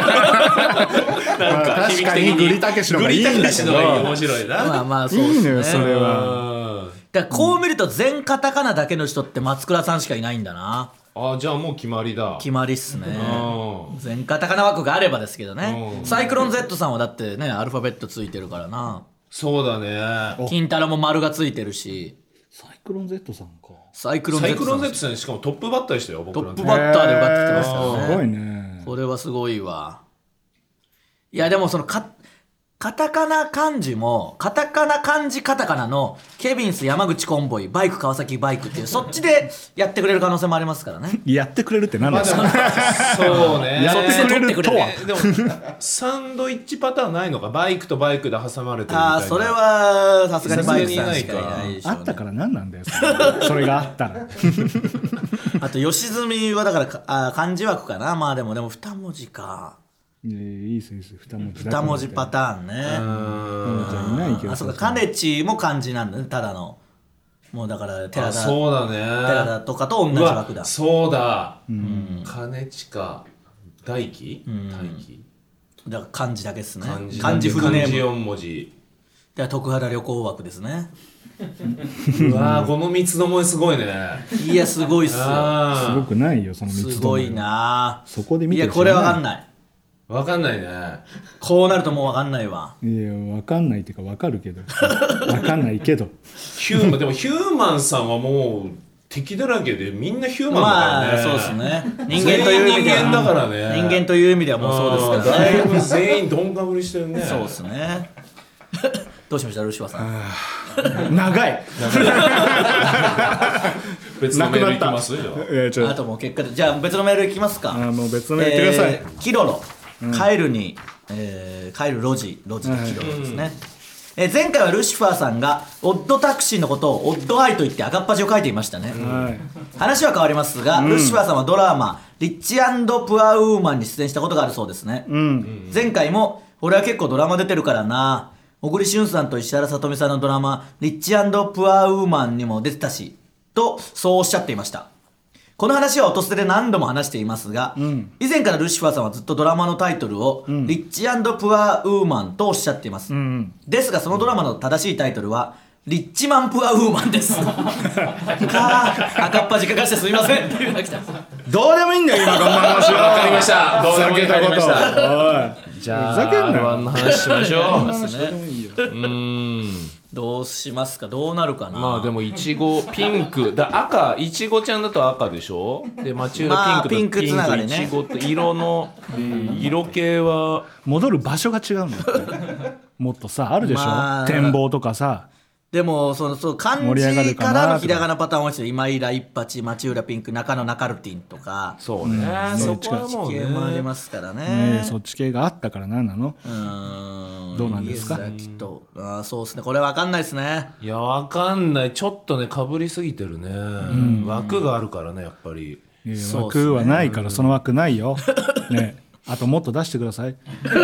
なんか確かにぐりたけしの方がいいんだけど、 面白いな。 まあまあそうですね。 いいのよそれは。 だからこう見ると全カタカナだけの人って松倉さんしかいないんだな。 あ、じゃあもう決まりだ。 決まりっすね。全カタカナ枠があればですけどね。サイクロン Z さんはだってね、アルファベットついてるからな。 そうだね。 金太郎も丸がついてるし。 サイクロン Z さんか。 サイクロン Z さん。 サイクロン Z さんしかもトップバッターでしたよ、僕トップバッターで受かってきてますからね。 すごいね。 これはすごいわ。いやでもそのかカタカナ漢字もカタカナ漢字カタカナのケビンス山口コンボイバイク川崎バイクっていうそっちでやってくれる可能性もありますからね。 やってくれるって何ですか。 そうね。 やってくれるとは。 でもサンドイッチパターンないのか、バイクとバイクで挟まれてるみたいな。 ああ、それはさすがにバイクさんしかいないでしょうね。 あったから何なんだよそれがあったら。 あと吉住はだからかあ漢字枠かな。まあでもでも二文字か。 いやいいっすいいっす二文字二文字パターンね。 うんいないけど。 あ、そうか、カネチも漢字なんだね、ただの。もうだから寺田、 そうだね。 寺田とかと同じ枠だ。 そうだ。金近大輝大輝。 だから漢字だけっすね。 漢字漢字フルネーム。 漢字よん文字。 では徳原旅行枠ですね。 うわー、この三つどもえすごいね。 いやすごいっすよ。 すごくないよその三つどもえ。 すごいな。 そこで見てる。 いやこれわかんない。 わかんないね。 こうなるともうわかんないわ。 いやわかんないっていうかわかるけどわかんないけどヒューマンでもヒューマンさんはもう敵だらけでみんなヒューマンだからね。 まあそうですね。人間という意味では人間だからね。 人間という意味ではもうそうですからね。 だいぶ全員どんかぶりしてるね。 そうですね。どうしましたルシファーさん。長い。 別のメールいきますよ。 あともう結果でじゃあ別のメールいきますか。 あもう別のメールいってください。 えー、キロロ、うん、帰るに、えー、帰る路地路地でキロロですね。うんえー、前回はルシファーさんがオッドタクシーのことをオッドアイと言って赤っ端を書いていましたね、うん、話は変わりますが、うん、ルシファーさんはドラマ「リッチ&プアウーマン」に出演したことがあるそうですね、うん、前回も「俺は結構ドラマ出てるからな小栗旬さんと石原さとみさんのドラマ「リッチ&プアウーマン」にも出てたしとそうおっしゃっていました。この話は音捨てで何度も話していますが、うん、以前からルシファーさんはずっとドラマのタイトルを、うん、リッチ&プアウーマンとおっしゃっています、うん、ですがそのドラマの正しいタイトルはリッチマンプアウーマンですか赤っ端書かしてすみませんっていうのが来た。 どうでもいいんだよ今こんな話は。 分かりました。どうでもいい分かりました。じゃあふざけんなよ。 アールワンの話しましょう。 うんどうしますか。どうなるかな。 まあでもいちごピンクだ赤いちごちゃんだと赤でしょ。で町浦ピンクとピンクいちごと色の色系は戻る場所が違うんだってもっとさあるでしょ、まあ、展望とかさ。 でもそのそう漢字からのひらがなパターン多いですよ。今井ら一八町浦ピンク中野ナカルティンとか。 そうね、うん、そこはもうねもありますからね。 ねそっち系があったから何なの。うーんどうなんですか。 きっとあそうですね。これわかんないですね。 いやわかんない。ちょっとねかぶりすぎてるね、うん、枠があるからねやっぱり。 いや枠はないからその枠ないよ、ねあともっと出してください。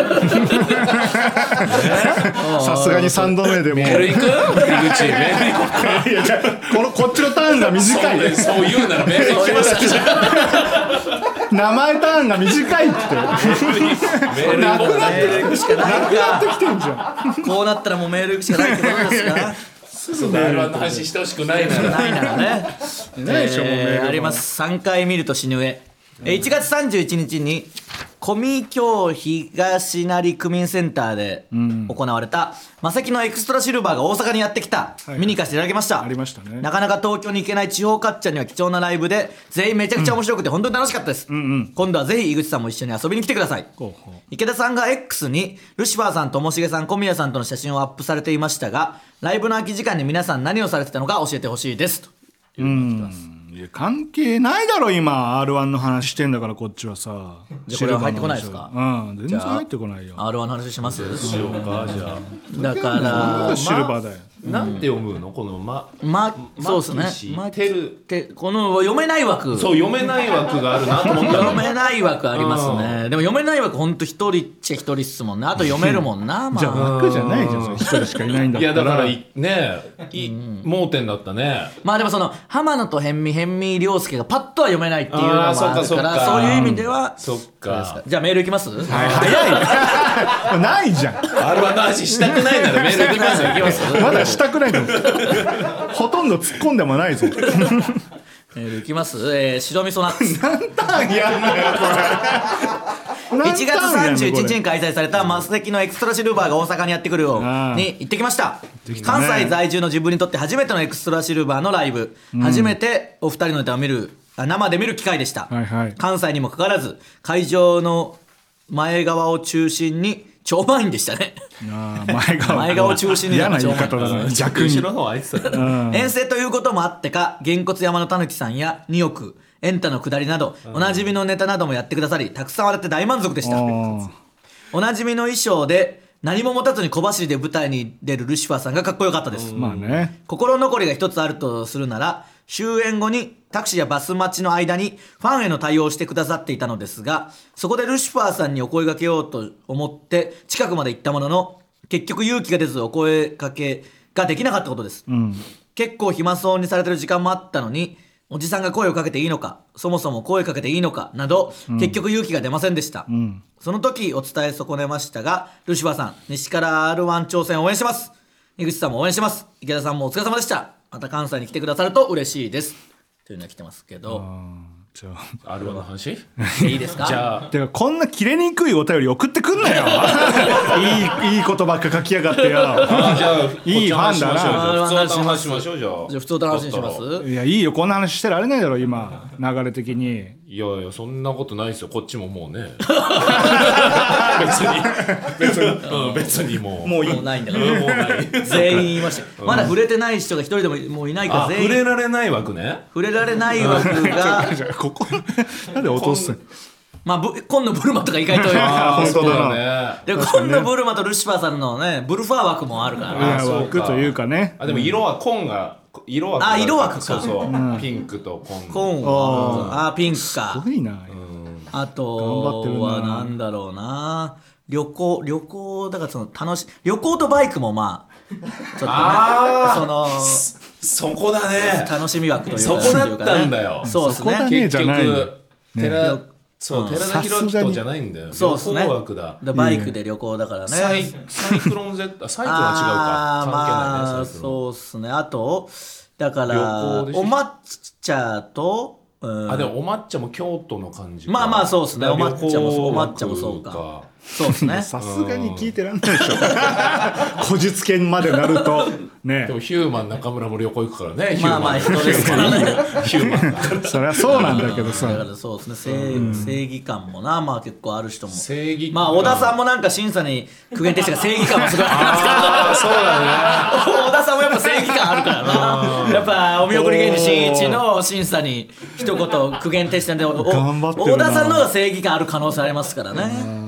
さすがにさんどめでもメール行く？井口メール行こうか。 いやこのこっちのターンが短い。 そう、そう言うならメール行きます。 名前ターンが短いって。 メール行こうか。 メール行くしかないか。 なくなってきてんじゃん。 こうなったらもうメール行くしかないってことですか。 そうだ、アールワンの話してほしくないなら。 ないならね。 ないでしょもうメールもあります。さんかい見ると死ぬ絵。えいちがつさんじゅういちにちにコミ京東成区民センターで行われたマセキのエクストラシルバーが大阪にやってきた、 はい、 見に行かせていただきました。 ありましたね。 なかなか東京に行けない地方かっちゃんには貴重なライブで全員めちゃくちゃ面白くて本当に楽しかったです、うんうん、今度はぜひ井口さんも一緒に遊びに来てください。ほうほう。池田さんが X にルシファーさんともしげさん小宮さんとの写真をアップされていましたが、ライブの空き時間に皆さん何をされてたのか教えてほしいですというのが来てます。 いや関係ないだろ今 アールワン の話してんだからこっちはさ。 じゃあこれは入ってこないですか。 うん全然入ってこないよ。 アールワン の話します。 しようかじゃあ。 だからシルバーだよ。 なんて読むのこのままそうですね。 まてるこの読めない枠。 そう読めない枠があるなと思った読めない枠ありますね。でも読めない枠ほんと一人っちゃ一人っすもんね。あと読めるもんな。まあじゃあ枠じゃないじゃん。一人しかいないんだったら。 いやだからねい盲点だったね。 まあでもその浜野と辺見辺見涼介がパッとは読めないっていうのもあるからそういう意味では。 そっか。 じゃあメールいきます。 はい早い。ないじゃん。 アールワン の話したくないならメールいきますよ。いきます。 まだしたくないの。ほとんど突っ込んでもないぞ。 メールいきます。えー、白味噌ナッツ。 何ターンやんのよこれ。 いちがつさんじゅういちにちに開催されたマセキのエクストラシルバーが大阪にやってくるように行ってきました。関西在住の自分にとって初めてのエクストラシルバーのライブ、うん、初めてお二人のネタを見る生で見る機会でした、はいはい、関西にもかかわらず会場の前側を中心に超満員でしたね。 あ前側前側を中心に嫌な言い方だな。逆に後ろの方空いてた、うん、 遠征ということもあってかげんこつ山のたぬきさんやにおくエンタの下りなどおなじみのネタなどもやってくださりたくさん笑って大満足でした。おなじみの衣装で何も持たずに小走りで舞台に出るルシファーさんがかっこよかったです、 まあね、 心残りが一つあるとするなら終演後にタクシーやバス待ちの間にファンへの対応をしてくださっていたのですが、そこでルシファーさんにお声掛けようと思って近くまで行ったものの結局勇気が出ずお声掛けができなかったことです、うん、結構暇そうにされてる時間もあったのにおじさんが声をかけていいのかそもそも声かけていいのかなど、うん、結局勇気が出ませんでした、うん、その時お伝え損ねましたがルシファーさん西から アールワン 挑戦応援してます。井口さんも応援してます。池田さんもお疲れ様でした。また関西に来てくださると嬉しいですというのが来てますけど、 じゃあ アールワン の話いいですか。 じゃあてかこんな切れにくいお便り送ってくんなよいいいいことばっか書きやがってよあじゃあいいファンだな。 普通の話しましょう。じゃあじゃあ普通の話にします。 いやいいよこんな話してられないだろ今流れ的に。 いやいやそんなことないですよこっちももうね別に別に、うん、別にもうもういいもうないんだからもうない全員言いました、うん、まだ触れてない人が一人でももういないから全員触れられない枠ね。 触れられない枠がここなんで落とすまあ、今野ブルマとか意外とあ本当だね。 で今野ブルマとルシファーさんのねブルファー枠もあるから、 ね、枠というかね。 あでも色は紺が色枠あ色枠かそうそう、うん、ピンクと紺紺はあピンクかすごいな、うん、 あとはなんだろうな旅行旅行だからその楽し旅行とバイクもまあちょっとねあそのそこだね楽しみ枠というかそこだったんだよ。 そうですね結局寺、 ねそう、うん、寺田裕人じゃないんだよ。 そうですね。 旅行枠だ。 バイクで旅行だからね。 サイ、サイクロン Z、サイクロンは違うか。 あまあ、そうですね。あと、だから、お抹茶と、 うん、あ、でもお抹茶も京都の感じか。 まあまあそうですね。お抹茶もそう、お抹茶もそうか。そうですね。 さすがに聞いてらんないでしょ。こじつけまでなるとね。 でもヒューマン中村も旅行行くからね。 まあまあ人ですからね。 ヒューマン。 そりゃそうなんだけどさ。 だからそうですね。正、うん、正義感もなまあ結構ある人も。 正義感。 まあ小田さんもなんか審査に苦言呈したが正義感もすごいありますから。 ああそうだね。小田さんもやっぱ正義感あるからな。やっぱお見送り芸人しんいちの審査に一言苦言呈したんで、 頑張ってるな。 小田さんの方が正義感ある可能性ありますからね。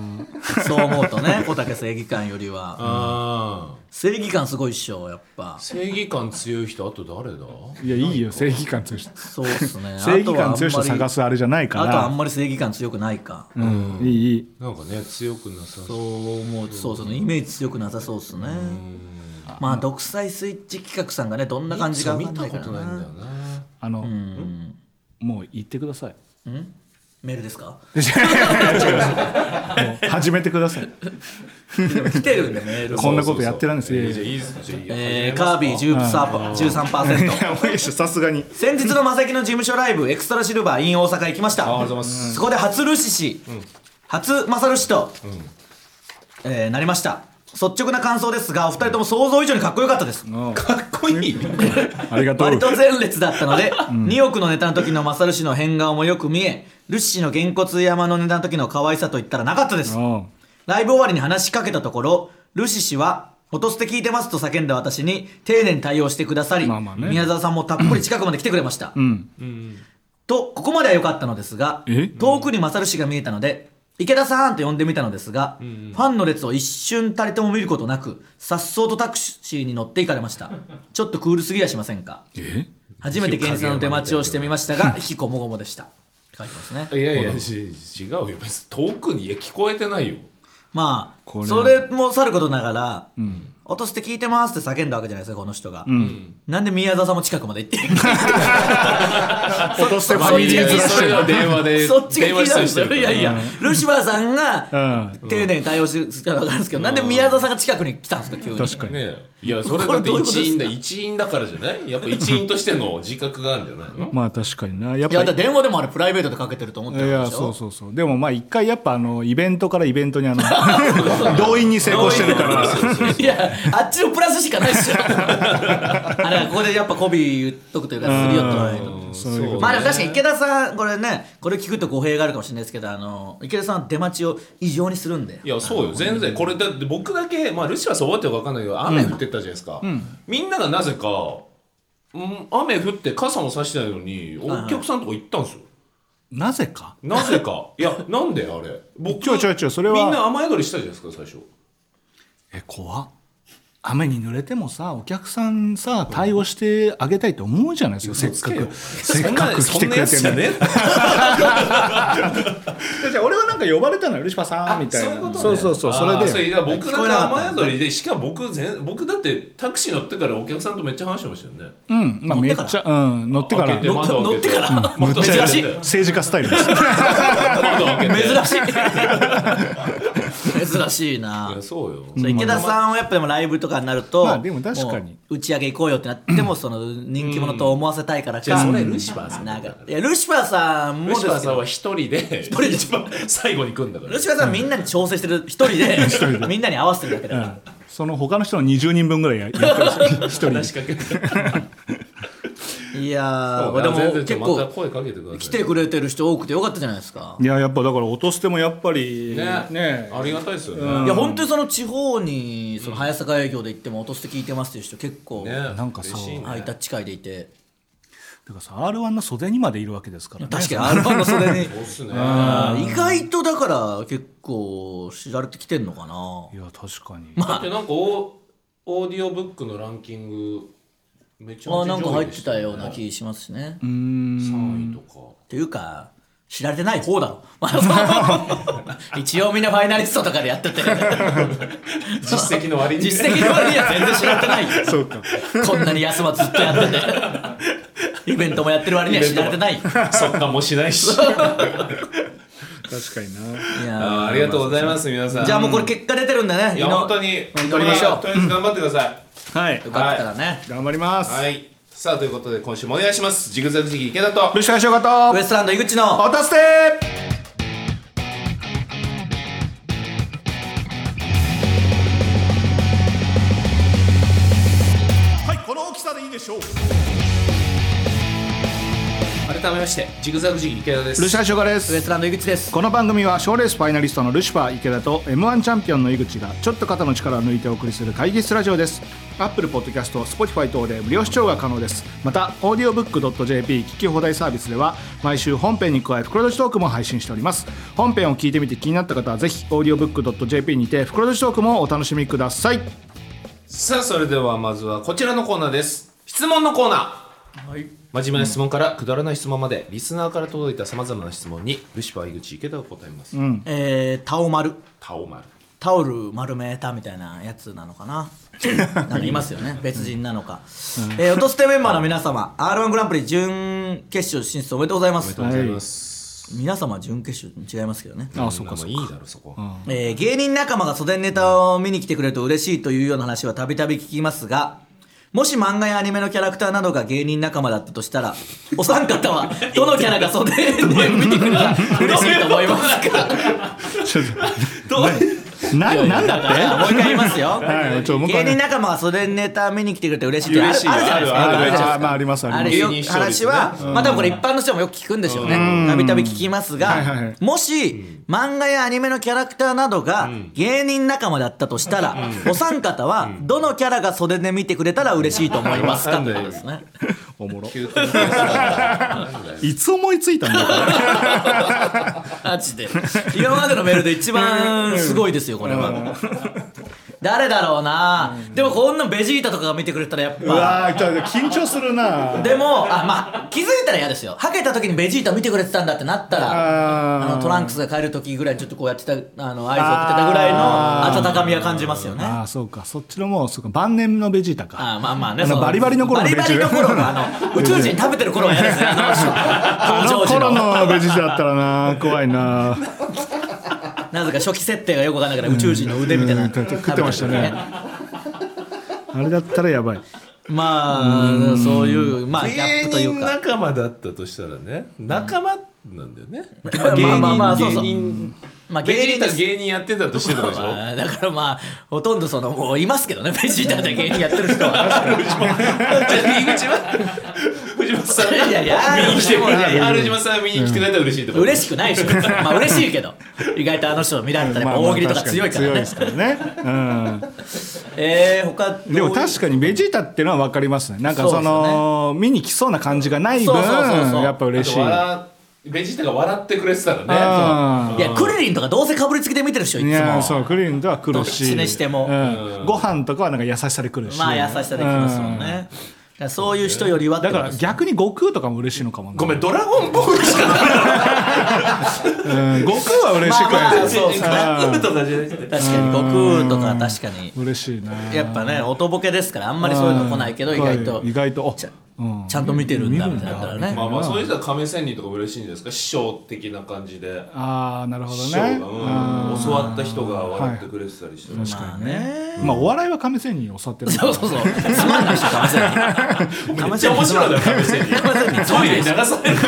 そう思うとね、小竹正義感よりはあ正義感すごいっしょやっぱ。 正義感強い人あと誰だ。 いやいいよ正義感強い人。 そうっすね正義感強い人探すあれじゃないから。 あとはあんまり正義感強くないか。 うん、いいいい。 なんかね強くなさそう思う。そうそうイメージ強くなさそうっすね。まあ独裁スイッチ企画さんがねどんな感じか見たことないんだよな。 あのもう言ってください。 んメールですか。 始めてください。 来てるんでメール。 こんなことやってるんですよ。 えー、カービー じゅうさんパーセントさすがに先日の正木の事務所ライブエクストラシルバー in 大阪行きました。そこで初ルシ氏、うん、初マサル氏と、うんえー、なりました。率直な感想ですがお二人とも想像以上にかっこよかったです。 かっこいいありがとう。 割と前列だったので、うん、におくのネタの時のマサル氏の変顔もよく見えルシ氏のげんこつ山のネタの時の可愛さといったらなかったです。ライブ終わりに話しかけたところルシ氏は音捨て聞いてますと叫んだ私に丁寧に対応してくださり、まあまあね、宮沢さんもたっぷり近くまで来てくれました、うんうん、とここまでは良かったのですが遠くにマサル氏が見えたので池田さんと呼んでみたのですが、うんうん、ファンの列を一瞬たりとも見ることなくさっそうとタクシーに乗って行かれました。ちょっとクールすぎやしませんか。 え初めて現実の出待ちをしてみましたが引きこもごもでした書いてますね。 いやいや違うよ別に遠くに聞こえてないよ。 まあそれもさることながら、うん、落として聞いてますって叫んだわけじゃないですかこの人が、うん、なんで宮沢さんも近くまで行ってる落としてファミリーズらしいな電話でそっちが聞いたんですよ。いやいや、うん、ルシファーさんが丁寧に対応してるか分かるんですけど、うん、なんで宮沢さんが近くに来たんですか急に。 確かにね。いやそれだって一員だ一員だからじゃない。やっぱ一員としての自覚があるんじゃないの。 まあ確かにな。やっぱいやだ電話でもあれプライベートでかけてると思ってるでしょ。いやそうそうそう。でもまあ一回やっぱあのイベントからイベントにあの動員に成功してるからいやあっちのプラスしかないっすよあれここでやっぱ媚び言っとくというかすり寄ってないと。まあでも確かに池田さんこれねこれ聞くと語弊があるかもしれないですけどあの池田さん出待ちを異常にするんで。 いやそうよ全然これだって僕だけまあルシはそうって分かんないけど雨降ってたじゃないですか、うん、みんながなぜか、うん、雨降って傘も差してないのにお客さんとか行ったんですよ。 なぜかなぜかいやなんであれ僕ちょちょちょそれはみんな雨宿りしたじゃないですか最初。 え怖っ。雨に濡れてもさお客さんさ対応してあげたいと思うじゃないですか、せっかくせっかく来てくれてるのに。じゃあ俺はなんか呼ばれたのよルシファーさんみたいな。そういうことね。そうそうそうそれで。それ僕だって雨宿りでしかも僕全僕だってタクシー乗ってからお客さんとめっちゃ話してましたよね。 うんまあめっちゃうん乗ってから乗ってから、 うん、珍しい政治家スタイルです。 珍しい珍しいな。 いやそうよ。 そう池田さんはやっぱでもライブとかになると、 まあでも確かに打ち上げ行こうよってなってもその人気者と思わせたいからか。 それルシファーさんなんかいやルシファーさんもですけどルシファーさんは一人で一人で一番最後に来るんだから。 ルシファーさんはみんなに調整してる一人でみんなに合わせてるだけだから、うん、 その他の人のにじゅうにんぶんぐらいやってる一人話しかけていやーでも結構声かけてください。来てくれてる人多くてよかったじゃないですか。 いややっぱだから落としてもやっぱり ね, ねありがたいですよね、 うん、いや本当にその地方にその早坂営業で行っても落として聞いてますっていう人結構、ね、 なんかさハイタッチ会でいてだからさ アールワン の袖にまでいるわけですからね。 確かに アールワン の袖にそうっすね意外とだから結構知られてきてんのかな。 いや確かに、 まあ、だってなんかオーディオブックのランキングめちゃめちゃ上位でしたね。あなんか入ってたような気しますしね。 うーんさんいとかっていうか知られてない方だろ一応みんなファイナリストとかでやってて実績の割に実績の割には全然知られてないよそうかこんなに休まずっとやっててイベントもやってる割には知られてないそんなもしないし確かにな。 いやあ, ありがとうございます皆さん。 じゃあもうこれ結果出てるんでね。 いや本当に取りましょう。 とりあえず頑張ってください。 はいよかったらね、 はい、頑張ります。 はいさあということで今週もお願いします。ジグザグジギー池田とルシファー翔吾とウエストランド井口のおたすてはいこの大きさでいいでしょう。 改めましてジグザグジギー池田です。 ルシファー翔吾です。 ウエストランド井口です。 この番組は賞レースファイナリストのルシファー池田と エムワン チャンピオンの井口がちょっと肩の力を抜いてお送りする会議室ラジオです。Apple Podcast、Spotify 等で無料視聴が可能です。また オーディオブックドットジェーピー 聞き放題サービスでは毎週本編に加え袋とじトークも配信しております。本編を聞いてみて気になった方はぜひ オーディオブックドットジェーピー にて袋とじトークもお楽しみください。 さあそれではまずはこちらのコーナーです。質問のコーナー、はい、真面目な質問からくだらない質問までリスナーから届いたさまざまな質問にルシファー井口池田が答えます。うん、 えー、タオマルタオマルタオル丸めたみたいなやつなのかななんかいますよね別人なのか、うんえー、落とすてメンバーの皆様 アールワン グランプリ準決勝進出おめでとうございます。 おめでとうございます、 はい、皆様準決勝違いますけどね。 ああそうかそうかいいだろそこ、うんえー、芸人仲間が袖ネタを見に来てくれると嬉しいというような話はたびたび聞きますが、もし漫画やアニメのキャラクターなどが芸人仲間だったとしたらお三方はどのキャラが袖で見てくれたら嬉しいと思いますかどうな, なんだってもう一回言いますよ、 はい、ちょもう一回ね、 芸人仲間は袖ネタ見に来てくれて嬉しいってあるじゃないですか。 あるあるあまあありますあります。 あれよ話は、うん、まあ多分これ一般の人もよく聞くんでしょうね。たびたび聞きますが、はいはいはい、もし漫画やアニメのキャラクターなどが芸人仲間だったとしたら、うん、お三方はどのキャラが袖で見てくれたら嬉しいと思いますかということですね。 おもろいつ思いついたんだよマジで今までのメールで一番すごいですよこれは誰だろうな、うん、でもこんなベジータとかが見てくれたらやっぱうわ緊張するな。 でもあ、まあ、気づいたら嫌ですよ。はけた時にベジータ見てくれてたんだってなったら あ, あのトランクスが帰る時ぐらいちょっとこうやってたあの合図を送ってたぐらいの温かみは感じますよね。 ああそうかそっちのもうそうか晩年のベジータか。 あまあまあねあのバリバリの頃のベジータバリバリの頃のあの宇宙人食べてる頃は嫌ですねあの頃のベジータだったらな怖いななぜか初期設定がよくわかんないから宇宙人の腕みたいな、うん、 食ってましたねあれだったらやばい。 まあうそういうまあギャップというか芸人仲間だったとしたらね仲間なんだよね、 うん、芸人まあまあそうそう芸人まあ、芸人ベジータ芸人やってたとしてたでしょだからまあほとんどそのもういますけどねベジータで芸人やってる人は入り口は藤本さんがいやいや見に来てもらって春島さん見に来てくれたら嬉しいってこと。 嬉しくないしまあ嬉しいけど意外とあの人見られたら大喜利とか強いからね、まあまあ、強いですからね、うん、えー、他でも確かにベジータっていうのは分かりますね。なんかその、ね、見に来そうな感じがない分そうそうそうそうやっぱ嬉しい。 ベジータが笑ってくれてたらね。 いやクリリンとかどうせかぶりつきで見てる人いつも。いやそうクリリンとは来るしどっちにしても、 うん、ご飯とかはなんか優しさで来るしまあ優しさで来ますもんね、うん、そういう人よりはだから逆に悟空とかも嬉しいのかも。 ごめんドラゴンボールしかない、 うん、悟空は嬉しくない、まあまあ、そうそう悟空とかじゃなくて確かに悟空とか確かに嬉しいね。 やっぱね音ボケですからあんまりそういうの来ないけど意外と意外とうん、ちゃんと見てるんだみたいなったらね。 まあまあそういう人は亀仙人とか嬉しいんですか師匠的な感じで。 ああなるほどね。 師匠が、うん、教わった人が笑ってくれてたりして、はい、 確かにね、うん、まあお笑いは亀仙人教わってる。 そうそうそうつまんない人亀仙人めっちゃ面白いんだよ亀仙人トイレに流される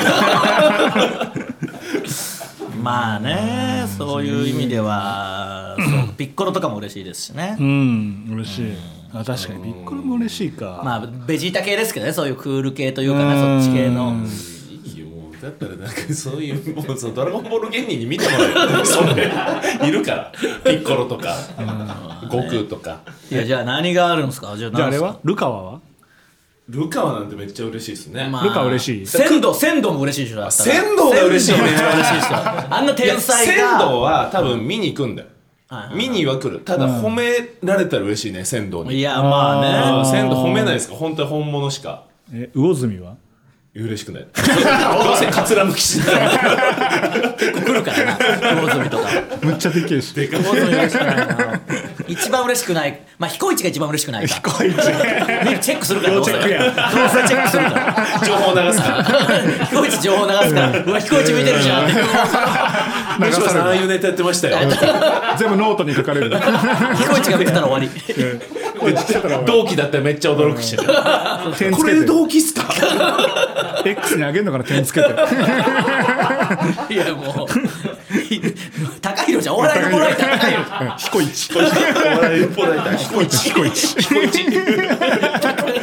まあねそういう意味ではそうピッコロとかも嬉しいですしね。 うん嬉しい、うんあ確かにビッコロも嬉しいか。 まあベジータ系ですけどねそういうクール系というかねそっち系のいいよもうだったらなんかそういうもうそのドラゴンボール芸人に見てもらえるそれいるからピッコロとか悟空とか。 いやじゃあ何があるんですか。じゃあじゃああれはルカワはルカワなんてめっちゃ嬉しいですね、 まあ、 ルカワ嬉しい。 仙道仙道も嬉しい人だったら仙道が嬉しいね嬉しい人あんな天才が仙道は多分見に行くんだよ、うん、見には来る。ただ褒められたら嬉しいね仙道に。 いやまあね仙道褒めないですか本当に本物しか。 え魚住は嬉しくないどうせカツラむきしない結構来るからな魚住とかむっちゃでけえし魚住嬉しくないな一番嬉しくないまあ彦一が一番嬉しくないか彦一チェックするからどうせどうせチェックするから情報流すから彦一情報流すからうわ彦一見てるじゃんって吉川さんああいうネタやってましたよ全部ノートに書かれる彦一が見てたら終わり同期だったらめっちゃ驚くしこれ同期っすか X にあげるのかな点つけていやもう高弘じゃんお笑いのもらいた高弘彦一お笑いのもらいた彦一彦一彦一彦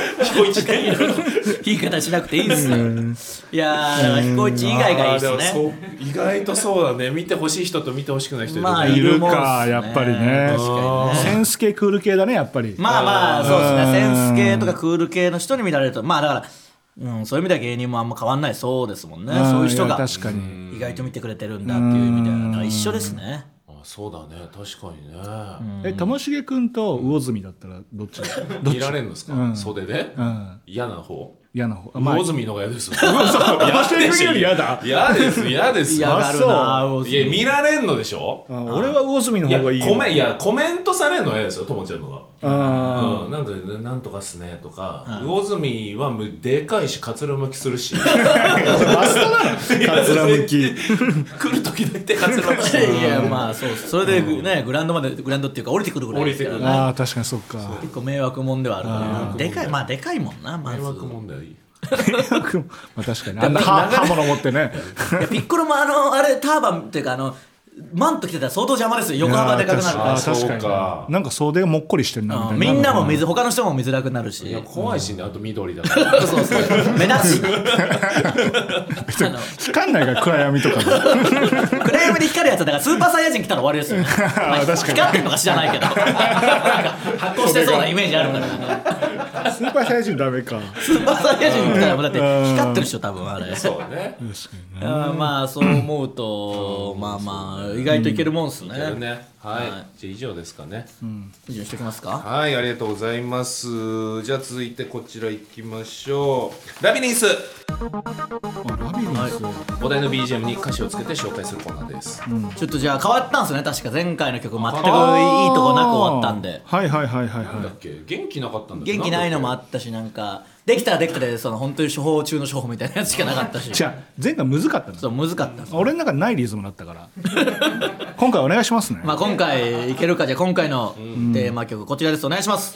一でいるの言い方しなくていいですよ。いやーだから彦一以外がいいですあーでもそうね。 意外とそうだね見てほしい人と見てほしくない人いるね、 まあいるいるもんっすねかやっぱりね確かにね。 センス系クール系だねやっぱり。 まあまあそうですね。 うんセンス系とかクール系の人に見られるとまあだから、うん、そういう意味では芸人もあんま変わんないそうですもんね。 んそういう人がいや確かに意外と見てくれてるんだっていう意味ではだから一緒ですね。 あそうだね確かにね、 えともしげくんと魚住だったらどっちどっち見られるんですか、 うん袖で、 うん嫌な方嫌な方魚住のが嫌ですよ。 ともしげくんより嫌だ。 嫌です嫌です嫌がるなぁ。 いや見られんのでしょ。 あ俺は魚住のいや方がいいよ。 コメいやコメントされるのは嫌ですよともちゃんのが。 あうん、なんかなんとかっすねとか、魚住はもうでかいしかつらむきするしマストなのかつらむき。 来る時だけかつらむきいやまあそうそれでねグラウンドまでグラウンドっていうか降りてくるぐらいですから降りてくね。 ああ確かにそっか。 結構迷惑もんではあるからあな。でかいまあでかいもんなまず。 迷惑問題。 まあ確かにあんな刃刃物持ってね。 いやピッコロもあのあれターバンっていうかあのマント着てたら相当邪魔ですよ。横幅でかくなるかあらー確かにそうかなんか袖がもっこりしてんなみたいな。 うんみんなも見づ他の人も見づらくなるしいや怖いしねあと緑だから。 そうそう目立つしあの光んないから暗闇とかで。 暗闇で光るやつだからスーパーサイヤ人来たら終わりですよね。まあ確かに光ってんのか知らないけどなんか発光してそうなイメージあるからね。 スーパーサイヤ人ダメか。 スーパーサイヤ人来たらもうだって光ってるっしょ多分あれ。 そうね。 あーまあそう思うとまあまあ意外といけるもんっすね。 やるね。はい。 はいじゃあ以上ですかね。 以上にしておきますか。 はい、ありがとうございます。じゃあ続いてこちら行きましょう。ラビリンス。 あラビリンス。 お題の ビージーエム に歌詞をつけて紹介するコーナーです。 ちょっとじゃあ変わったんすね。確か前回の曲全くいいとこなく終わったんで。 はいはいはいはいはなんだっけ元気なかったんだっけ元気ないのもあっったしなんかできたらできたでその本当に処方中の処方みたいなやつしかなかったしい。じゃあ前回難かったの。 そう難かったんです。 俺の中でないリズムだったから今回お願いしますね。 まあ今回いけるか。じゃあ今回のテーマ曲こちらです。お願いします。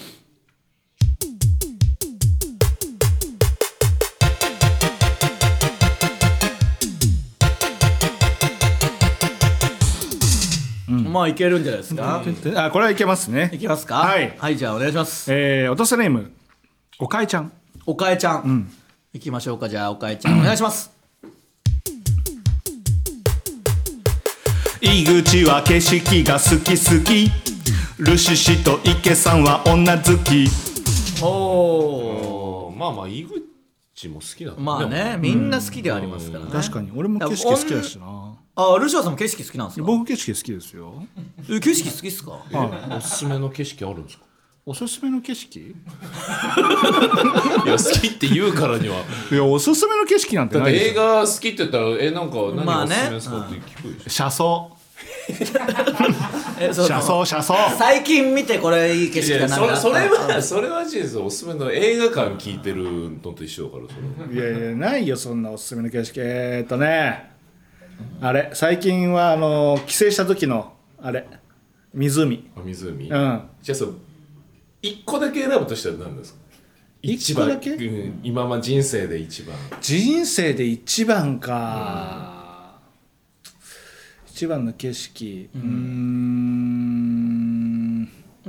まあいけるんじゃないですか。 あこれはいけますね。 いきますか。 はいはいじゃあお願いします。 えー、おとせネームおかえちゃん。 おかえちゃん。いきましょうか。じゃあおかえちゃんお願いします。 井口は景色が好き好き、ルシシと池さんは女好き。 おお。 おーまあまあ井口も好きだもんまあねみんな好きではありますからね。 確かに俺も景色好きだしな。 あルシファーさんも景色好きなんですか。 僕景色好きですよ。 え景色好きっすか。 おすすめの景色あるんですか。 おすすめの景色？ いや好きって言うからには。 いやおすすめの景色なんてだって映ないですよ。 画好きって言ったらえなんか何がおすすめですかまあねって聞くでしょ。 車窓えそう車窓車窓。 最近見てこれいい景いや色だなそれそれはそれは事実おすすめの映画館聞いてるのと一緒だからそれは。 いやいやないよそんなおすすめの景色。えーっとねあれ最近はあの帰省した時のあれ湖。 あ湖。 うんじゃあそう一個だけ選ぶとしたら何ですか。 一個だけ一番うん今ま人生で一番。 人生で一番か、一番の景色うーん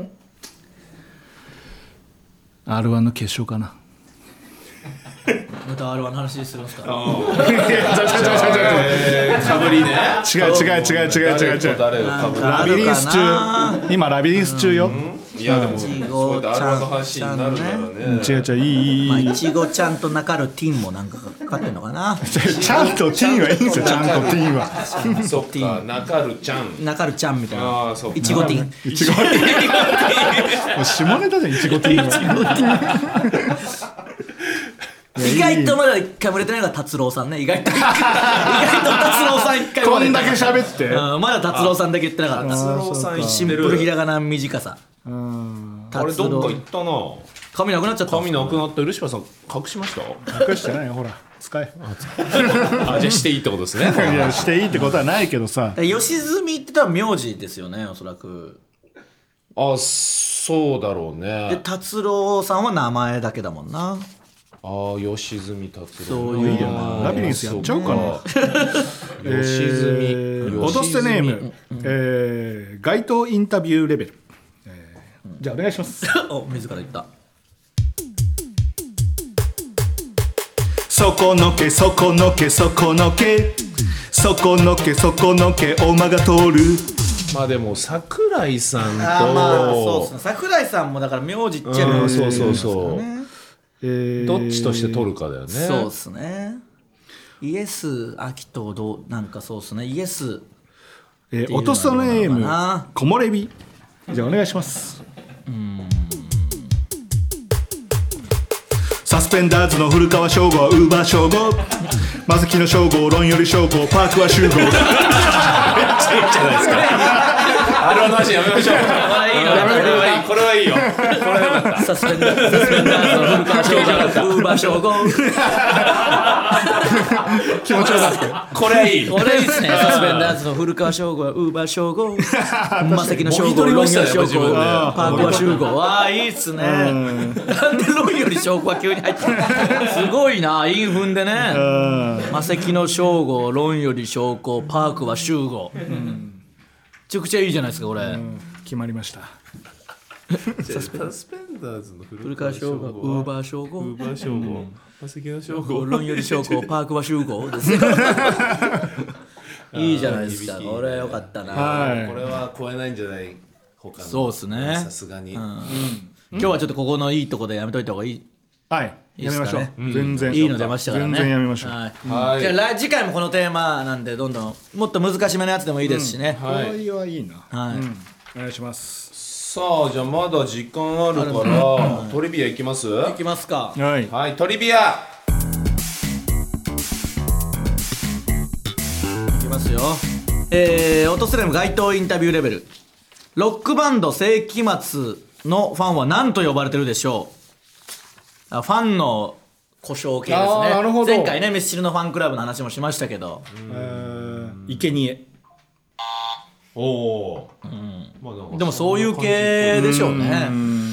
アールワン の決勝かな。 また アールワン の話するんですか。 えーかぶりね。 違う違う違う違う違う違う。 誰がかぶる。 ラビリンス中今ラビリンス中よ。 いやでもいちそうごやってアルバムの話になるからね。 違う違ういいいいいいまあいちごちゃんとなかるティンもなんかかかってんのかな。 ちゃんとティーンはいいんですよ。ちゃんとティーンはそっかなかるちゃん。 なかるちゃんみたいあなーそうかいちごティン。 いちごティーンもう下ネタじゃんいちごティーンは。 意外とまだ一回も売れてないのが達郎さんね。意外と意外と達郎さん一回も売れてない。 こんだけ喋ってうんまだ達郎さんだけ言ってなかった。 達郎さん知シンプってる。 ルひらがな短さ。 うんあれどっか行ったな。 髪なくなっちゃったんですか。 髪なくなった。ルシファーさん隠しました。 隠してないよほら使え。 あじゃあしていいってことですね。 いやしていいってことはないけどさ。 吉住って多分名字ですよねおそらく。 あそうだろうでね。 達郎さんは名前だけだもんな。 ああ吉住達郎。 そういうラビリンスやっちゃおうかな。 吉住。 えー、落とせネーム、えー、街頭インタビューレベル、えー、じゃあお願いします。 お自ら言った。 そこのけそこのけそこのけそこのけそこのけお馬が通る。 まあでも桜井さんとあーまあそうですね。桜井さんもだから名字っちゃうん名字そうそうそうですからね。 えーどっちとして取るかだよね。 そうですね。イエス秋とどうなんかそうですね。イエスえー、落とすネームな木漏れ日。じゃあお願いします。サスペンダーズの古川翔吾はウーバー翔吾、マセキの翔吾論より翔吾、パークは集合。 めっちゃいいじゃないですか。あれはなしやめましょう。これはいい、これはいいよ。これはよかった。 サスペンダーズサスペンダーズの古川翔吾ウーバー翔吾。 気持ちよかったよ。 これはいい。 これいいっすね。サスペンダーズの古川翔吾はウーバー翔吾、マセキの翔吾もぎ取りましたね論より翔吾、 自分でパークは集合。ああいいっすね。なんで論より翔吾が急に入ってる。すごいな、インフンでね。マセキの翔吾、論より翔吾、パークは集合。めちゃくちゃいいじゃないですかこれ。 決まりました。 サスペンダーズの古川翔吾、ウーバー翔吾、 ウーバー翔吾、マセキの翔吾、 論より翔吾、パークは集合ですよ。いいじゃないですか。これよかったな。 はいこれは超えないんじゃない他の。 そうですねさすがに。 今日はちょっとここのいいとこでやめといた方がいい。 はい。 いいっすかねやめましょう。全然いいの出ましたからね。 全然やめましょう。 はいはいじゃあ来次回もこのテーマなんでどんどんもっと難しめのやつでもいいですしね。 はいこれはいいな。 はいうんお願いします。 さあじゃあまだ時間あるからトリビアいきます。 いきますか。 はい。 はいトリビア。 いきますよ。えー、落とすレム街頭インタビューレベル。ロックバンド世紀末のファンは何と呼ばれてるでしょう。あファンの故障系ですね。 あーなるほど前回ねミスチルのファンクラブの話もしましたけど。 えー生贄。 おお。まあなんかでもそういう系でしょうね。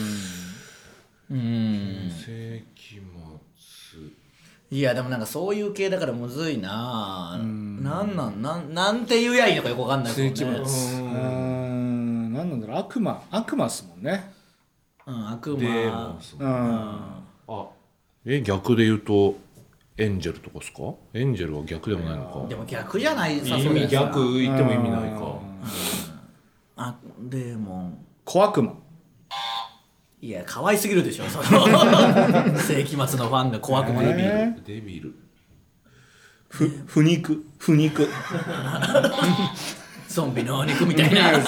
世紀末。 いやでもなんかそういう系だからむずいな。なんなんなんなんて言うやいいのかよくわかんないですもんね。 うーんなんなんだろう悪魔悪魔っすもんね。 うん悪デーモ魔ン。スうん。 あえ逆で言うとエンジェルとかですか？エンジェルは逆でもないのか。 でも逆じゃないさ意味逆言っても意味ないか。 あデーモン。 小悪魔。 いや可愛すぎるでしょその世紀末のファンが小悪魔でデビえルデビル。 ふ不肉不肉。 ゾンビのお肉みたいな。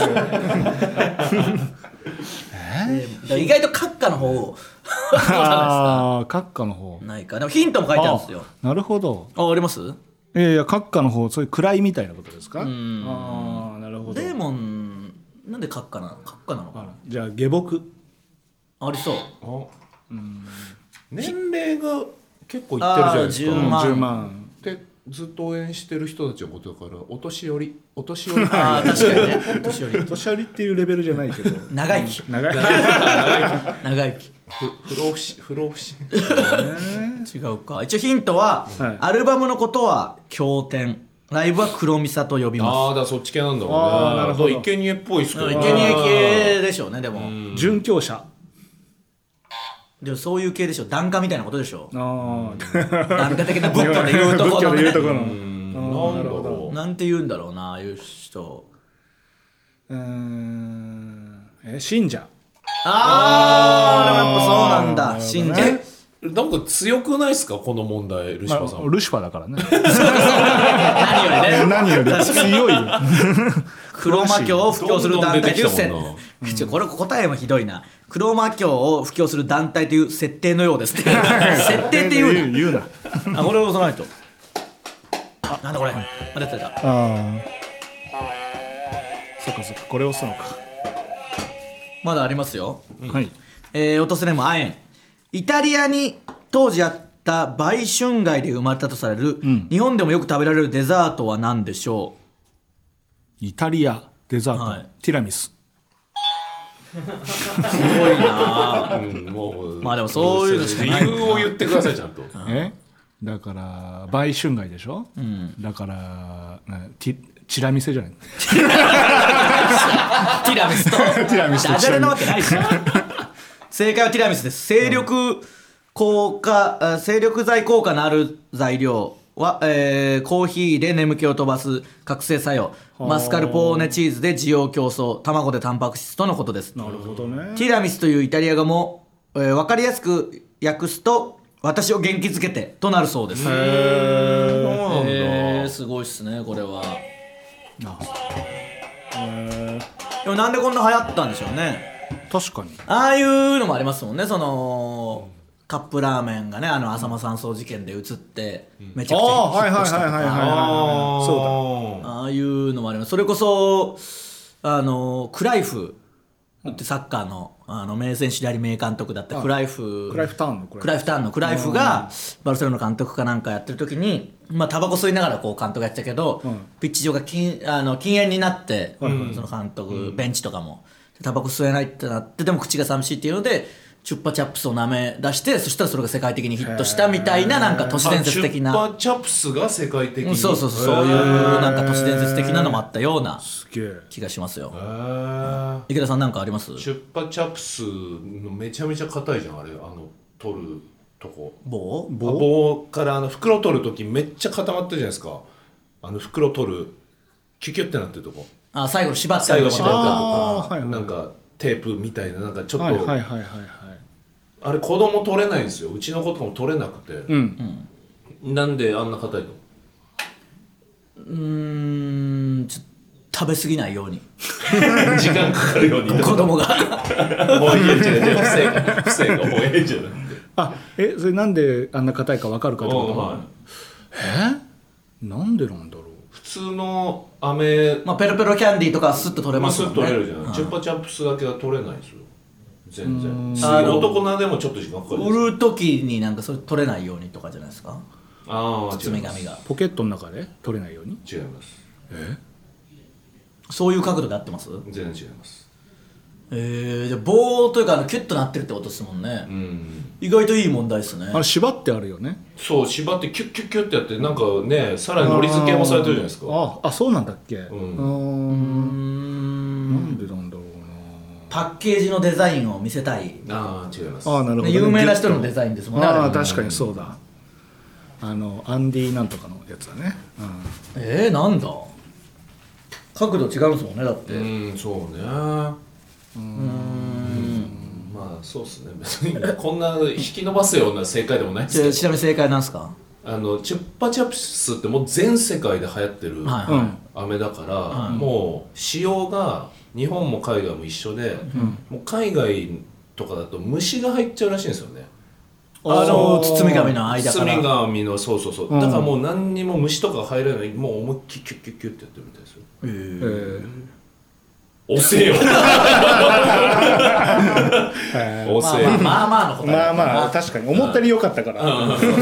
えー意外と閣下の方ああ閣下の方。 ないか。でもヒントも書いてあるんですよ。 あなるほど。 ああります？ いやいや閣下の方そういう位みたいなことですか？ああなるほど。 デーモンなんで閣下なの？閣下なのかな。 じゃあ下僕。 ありそう。 あ年齢が結構いってるじゃないですか。 あーじゅうまんじゅうまん。 でずっと応援してる人たちのことだからお年寄りお年寄りああ確かにね。年寄り。 年寄りっていうレベルじゃないけど。 長生き。 長い。 長生き。 不老不死不老不死。 違うか。一応ヒントは、 はいアルバムのことは経典、ライブは黒ミサと呼びまああだからそっち系なんだろうね。 あーなるほど生贄っぽいっすけす。 ど生贄系でしょうねでも。 殉教者。 でもそういう系でしょ。檀家みたいなことでしょ。 ああ。 檀家的な仏教で言うとこ仏教ろのね。 で言うところの。 なんだろう。 なんて言うんだろうなああいう人。 うーん。え信者。 ああでもやっぱそうなんだ。信者。 えなんか強くないっすかこの問題ルシファーさん。 まあルシファーだからね。 何よりね。 何より強いよ。 黒魔教を布教する団体という設どんどん出てきたもんなちょこれ答えもひどいな。黒魔教を布教する団体という設定のようですって。設定って言う言うな。 な。あこれを押さないと。あなんだこれ。まだやってた。 ああ。そっかそっかこれ押すのか。 まだありますよ。 はい。 えー、落とせネームアエン。イタリアに当時あった売春街で生まれたとされる、日本でもよく食べられるデザートは何でしょイタリアデザート、 はいティラミス。 う。すごいな。 うんもうまあでもそういうのしかない理由を言ってくださいちゃんと。 えだから売春街でしょ、だからなティチラミセじゃない。 ティラミスとティラミスとダジャレなわけないですよ。正解はティラミスです。精力効果、精力剤効果のある材料は、えーコーヒーで眠気を飛ばす覚醒作用、マスカルポーネチーズで滋養強壮、卵でタンパク質とのことです。 なるほどね。 ティラミスというイタリア語も、えー、分かりやすく訳すと私を元気づけてとなるそうです。へー、えー、すごいっすねこれは。でもなんでこんな流行ったんでしょうね。 確かにああいうのもありますもんね。そのカップラーメンがね、あの浅間山荘事件で映ってめちゃくちゃヒットしたとか、そうだ、ああいうのもあります。それこそあのクライフってサッカーのあの名選手であり名監督だったクライフ、 クライフターンのクライフターンのクライフがバルセロナ監督かなんかやってる時に、まあタバコ吸いながらこう監督やってたけど、ピッチ上が禁あの禁煙になって、その監督ベンチとかもタバコ吸えないってなって、でも口が寂しいっていうのでチュッパチャップスを舐め出して、そしたらそれが世界的にヒットしたみたいな、なんか都市伝説的な、 チュッパチャップスが世界的に、 そうそうそう、そういうなんか都市伝説的なのもあったような気がしますよ。池田さんなんかあります？ チュッパチャップスのめちゃめちゃ硬いじゃんあれ、あの取るとこ、 棒棒棒からあの袋取るときめっちゃ固まってるじゃないですか。あの袋取るキュキュってなってるとこ、 あ、最後縛ってあるとこ、 最後縛ってあるとこ、なんかテープみたいな、なんかちょっと、はいはいはいはいはい、あれ子供取れないんですよ。うちの子とかも取れなくて、うんうん、なんであんな硬いの？ うーん、ちょっと食べ過ぎないように時間かかるように子供がもういいんじゃない、不正が不正がもうええんじゃない。 あ、え、それなんであんな硬いか分かるかってこと？はい、えなんでなんだろう。 普通の飴、 まあ、ペロペロキャンディーとかスッと取れますもんね。 まあ、スッと取れるじゃない、うん、チュッパチャップスだけは取れないんですよ全然。あの男なでもちょっと時間かかる。 売る時になんかそれ取れないようにとかじゃないですか。 ああ、 包み紙がポケットの中で取れないように。 違います。 えそういう角度で合ってます？ 全然違います。 えー、じゃあ棒というかあのキュッとなってるってことですもんね、うん、意外といい問題ですね。 あれ縛ってあるよね。 そう、縛ってキュッキュッキュッってやって、なんかね、さらにのり付けもされてるじゃないですか。 ああ、そうなんだっけ。うん、うんなんでなんだろうな。 パッケージのデザインを見せたい。 ああ、違います。 ああ、なるほど、ね、 有名な人のデザインですもんね。 ああ、確かにそうだ。あのアンディなんとかのやつだね、 うん、えー、なんだ角度違うんですもんね、だって。 うん、そうね。うーん、まあそうですね、別にこんな引き伸ばすような正解でもないですけど。 ちなみに正解なんですか？ あのチュッパチャプスってもう全世界で流行ってる飴だから、はい、もう仕様が日本も海外も一緒で、うん、もう海外とかだと虫が入っちゃうらしいんですよね。 あの包み紙の間から。 包み紙の、そうそうそう、うん、だからもう何にも虫とか入らない、もう思いっきりキュッキュッキュッってやってるみたいですよ。へー、遅えよ遅えよ。 まあまあのことまあまあ確かに思ったより良かったから、 思ってるより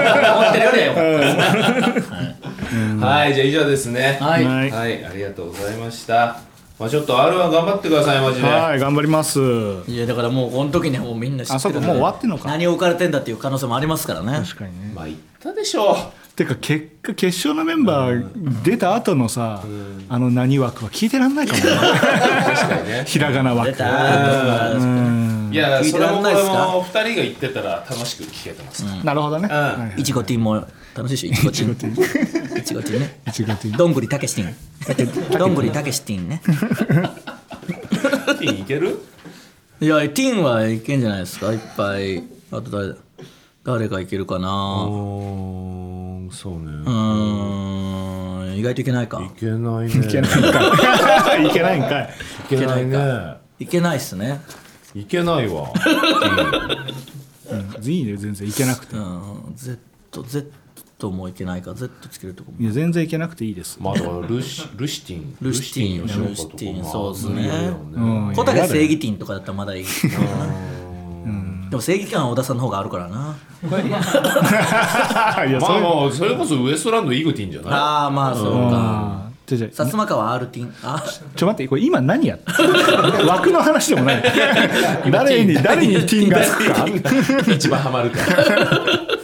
は良かった。はい、じゃあ以上ですね。 はい、 はい、ありがとうございました。まあちょっと アールワン 頑張ってください、マジで。 はい、頑張ります。 いやだからもうこの時にもうみんな知ってるんで、 あ、そうか、もう終わってんのか。 何を置かれてんだっていう可能性もありますからね。 確かにね。 まあ言ったでしょう。 てか結果決勝のメンバー出た後のさ、うん、あの何枠は聞いてらんないかもね。 確かにね。 ひらがな枠。 出た。うん。 いや、それもこれもふたりが言ってたら楽しく聞けてます。 うん、なるほどね。 いちごティンも楽しいし、いちごティン。いちごティンね。いちごティン。どんぐりたけしティン。どんぐりたけしティンね。 ティンいける？ いや、ティンはいけんじゃないですか、いっぱい。あと誰誰がいけるかな。 そうね。 うーん、意外といけないか。 いけないね。 いけないんかい。いけないんかい。 いけないね。 いけないっすね。 いけないわ。 うん、いいね、全然いけなくて。 うん、Z、Z もいけないか、Z つけるとこも。 いや、全然いけなくていいです。 まあだからルシルシティン、 ルシティン、ルシティン、そうですね。 小竹正義ティンとかだったらまだいい。でも正義感は小田さんの方があるからな。 まあまあそれこそウエストランドイグティンじゃない？ ああ、まあそうか。薩摩川 R ティン。あ、 ちょ待って、これ今何やった枠の話でもない。誰に誰にティンがつくか一番ハマるから。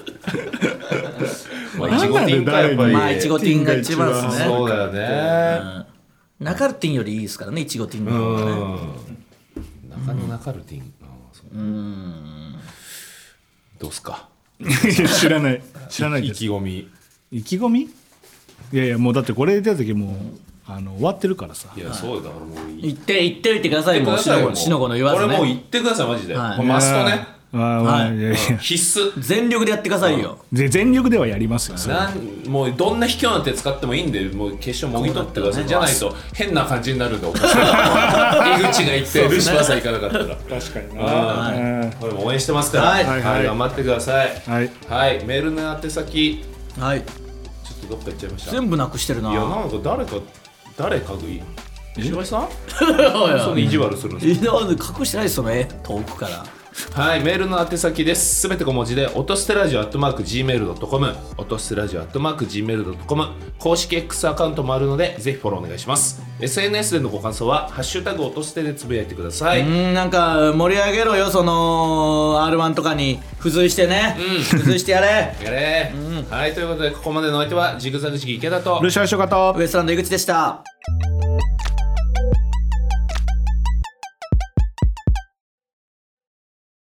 まあいちごティンかやっぱり。 まあいちごティンが一番ですね。 そうだよね。 中ルティンよりいいですからね、いちごティンの方がね。 中の中ルティン。 うん。 どうすか知らない知らないです。 意気込み。 意気込み？いやいやもうだってこれ出た時もうあの終わってるからさ。 いやそうだからもう言って言っておいてください。もうしのしのこの言わずね。 これもう言ってくださいマジで、 はい、 もうマストね。 ああ、はい、いやいや必須全力でやってくださいよ。 で全力ではやりますよ。 なんもうどんな卑怯な手使ってもいいんで、もう決勝もぎ取ってください、ね、じゃないと変な感じになるんでおかしい井口が行ってルシファーさん行かなかったら確かにな、 はい、これも応援してますから、 はいはいはい、頑張ってください。 はい、 はい、メールの宛先、 はい、ちょっとどっか行っちゃいました。 全部なくしてるな。 いやなんか誰か誰かがいい石橋さんその意地悪するんですか。 隠してないですその絵遠くから。 はい、メールの宛先です。すべて小文字で、おとすてラジオアットマーク ジーメールドットコム、おとすてラジオアットマーク ジーメールドットコム、公式 X アカウントもあるので、ぜひフォローお願いします。エスエヌエス でのご感想は、ハッシュタグおとすてでつぶやいてください。 うん、なんか盛り上げろよ、その アールワン とかに付随してね、うん、付随してやれやれ、うん、はい、ということで、ここまでのお相手は、ジグザグジギ池田と、 ルシファー翔太と、 ウエストランド井口でした。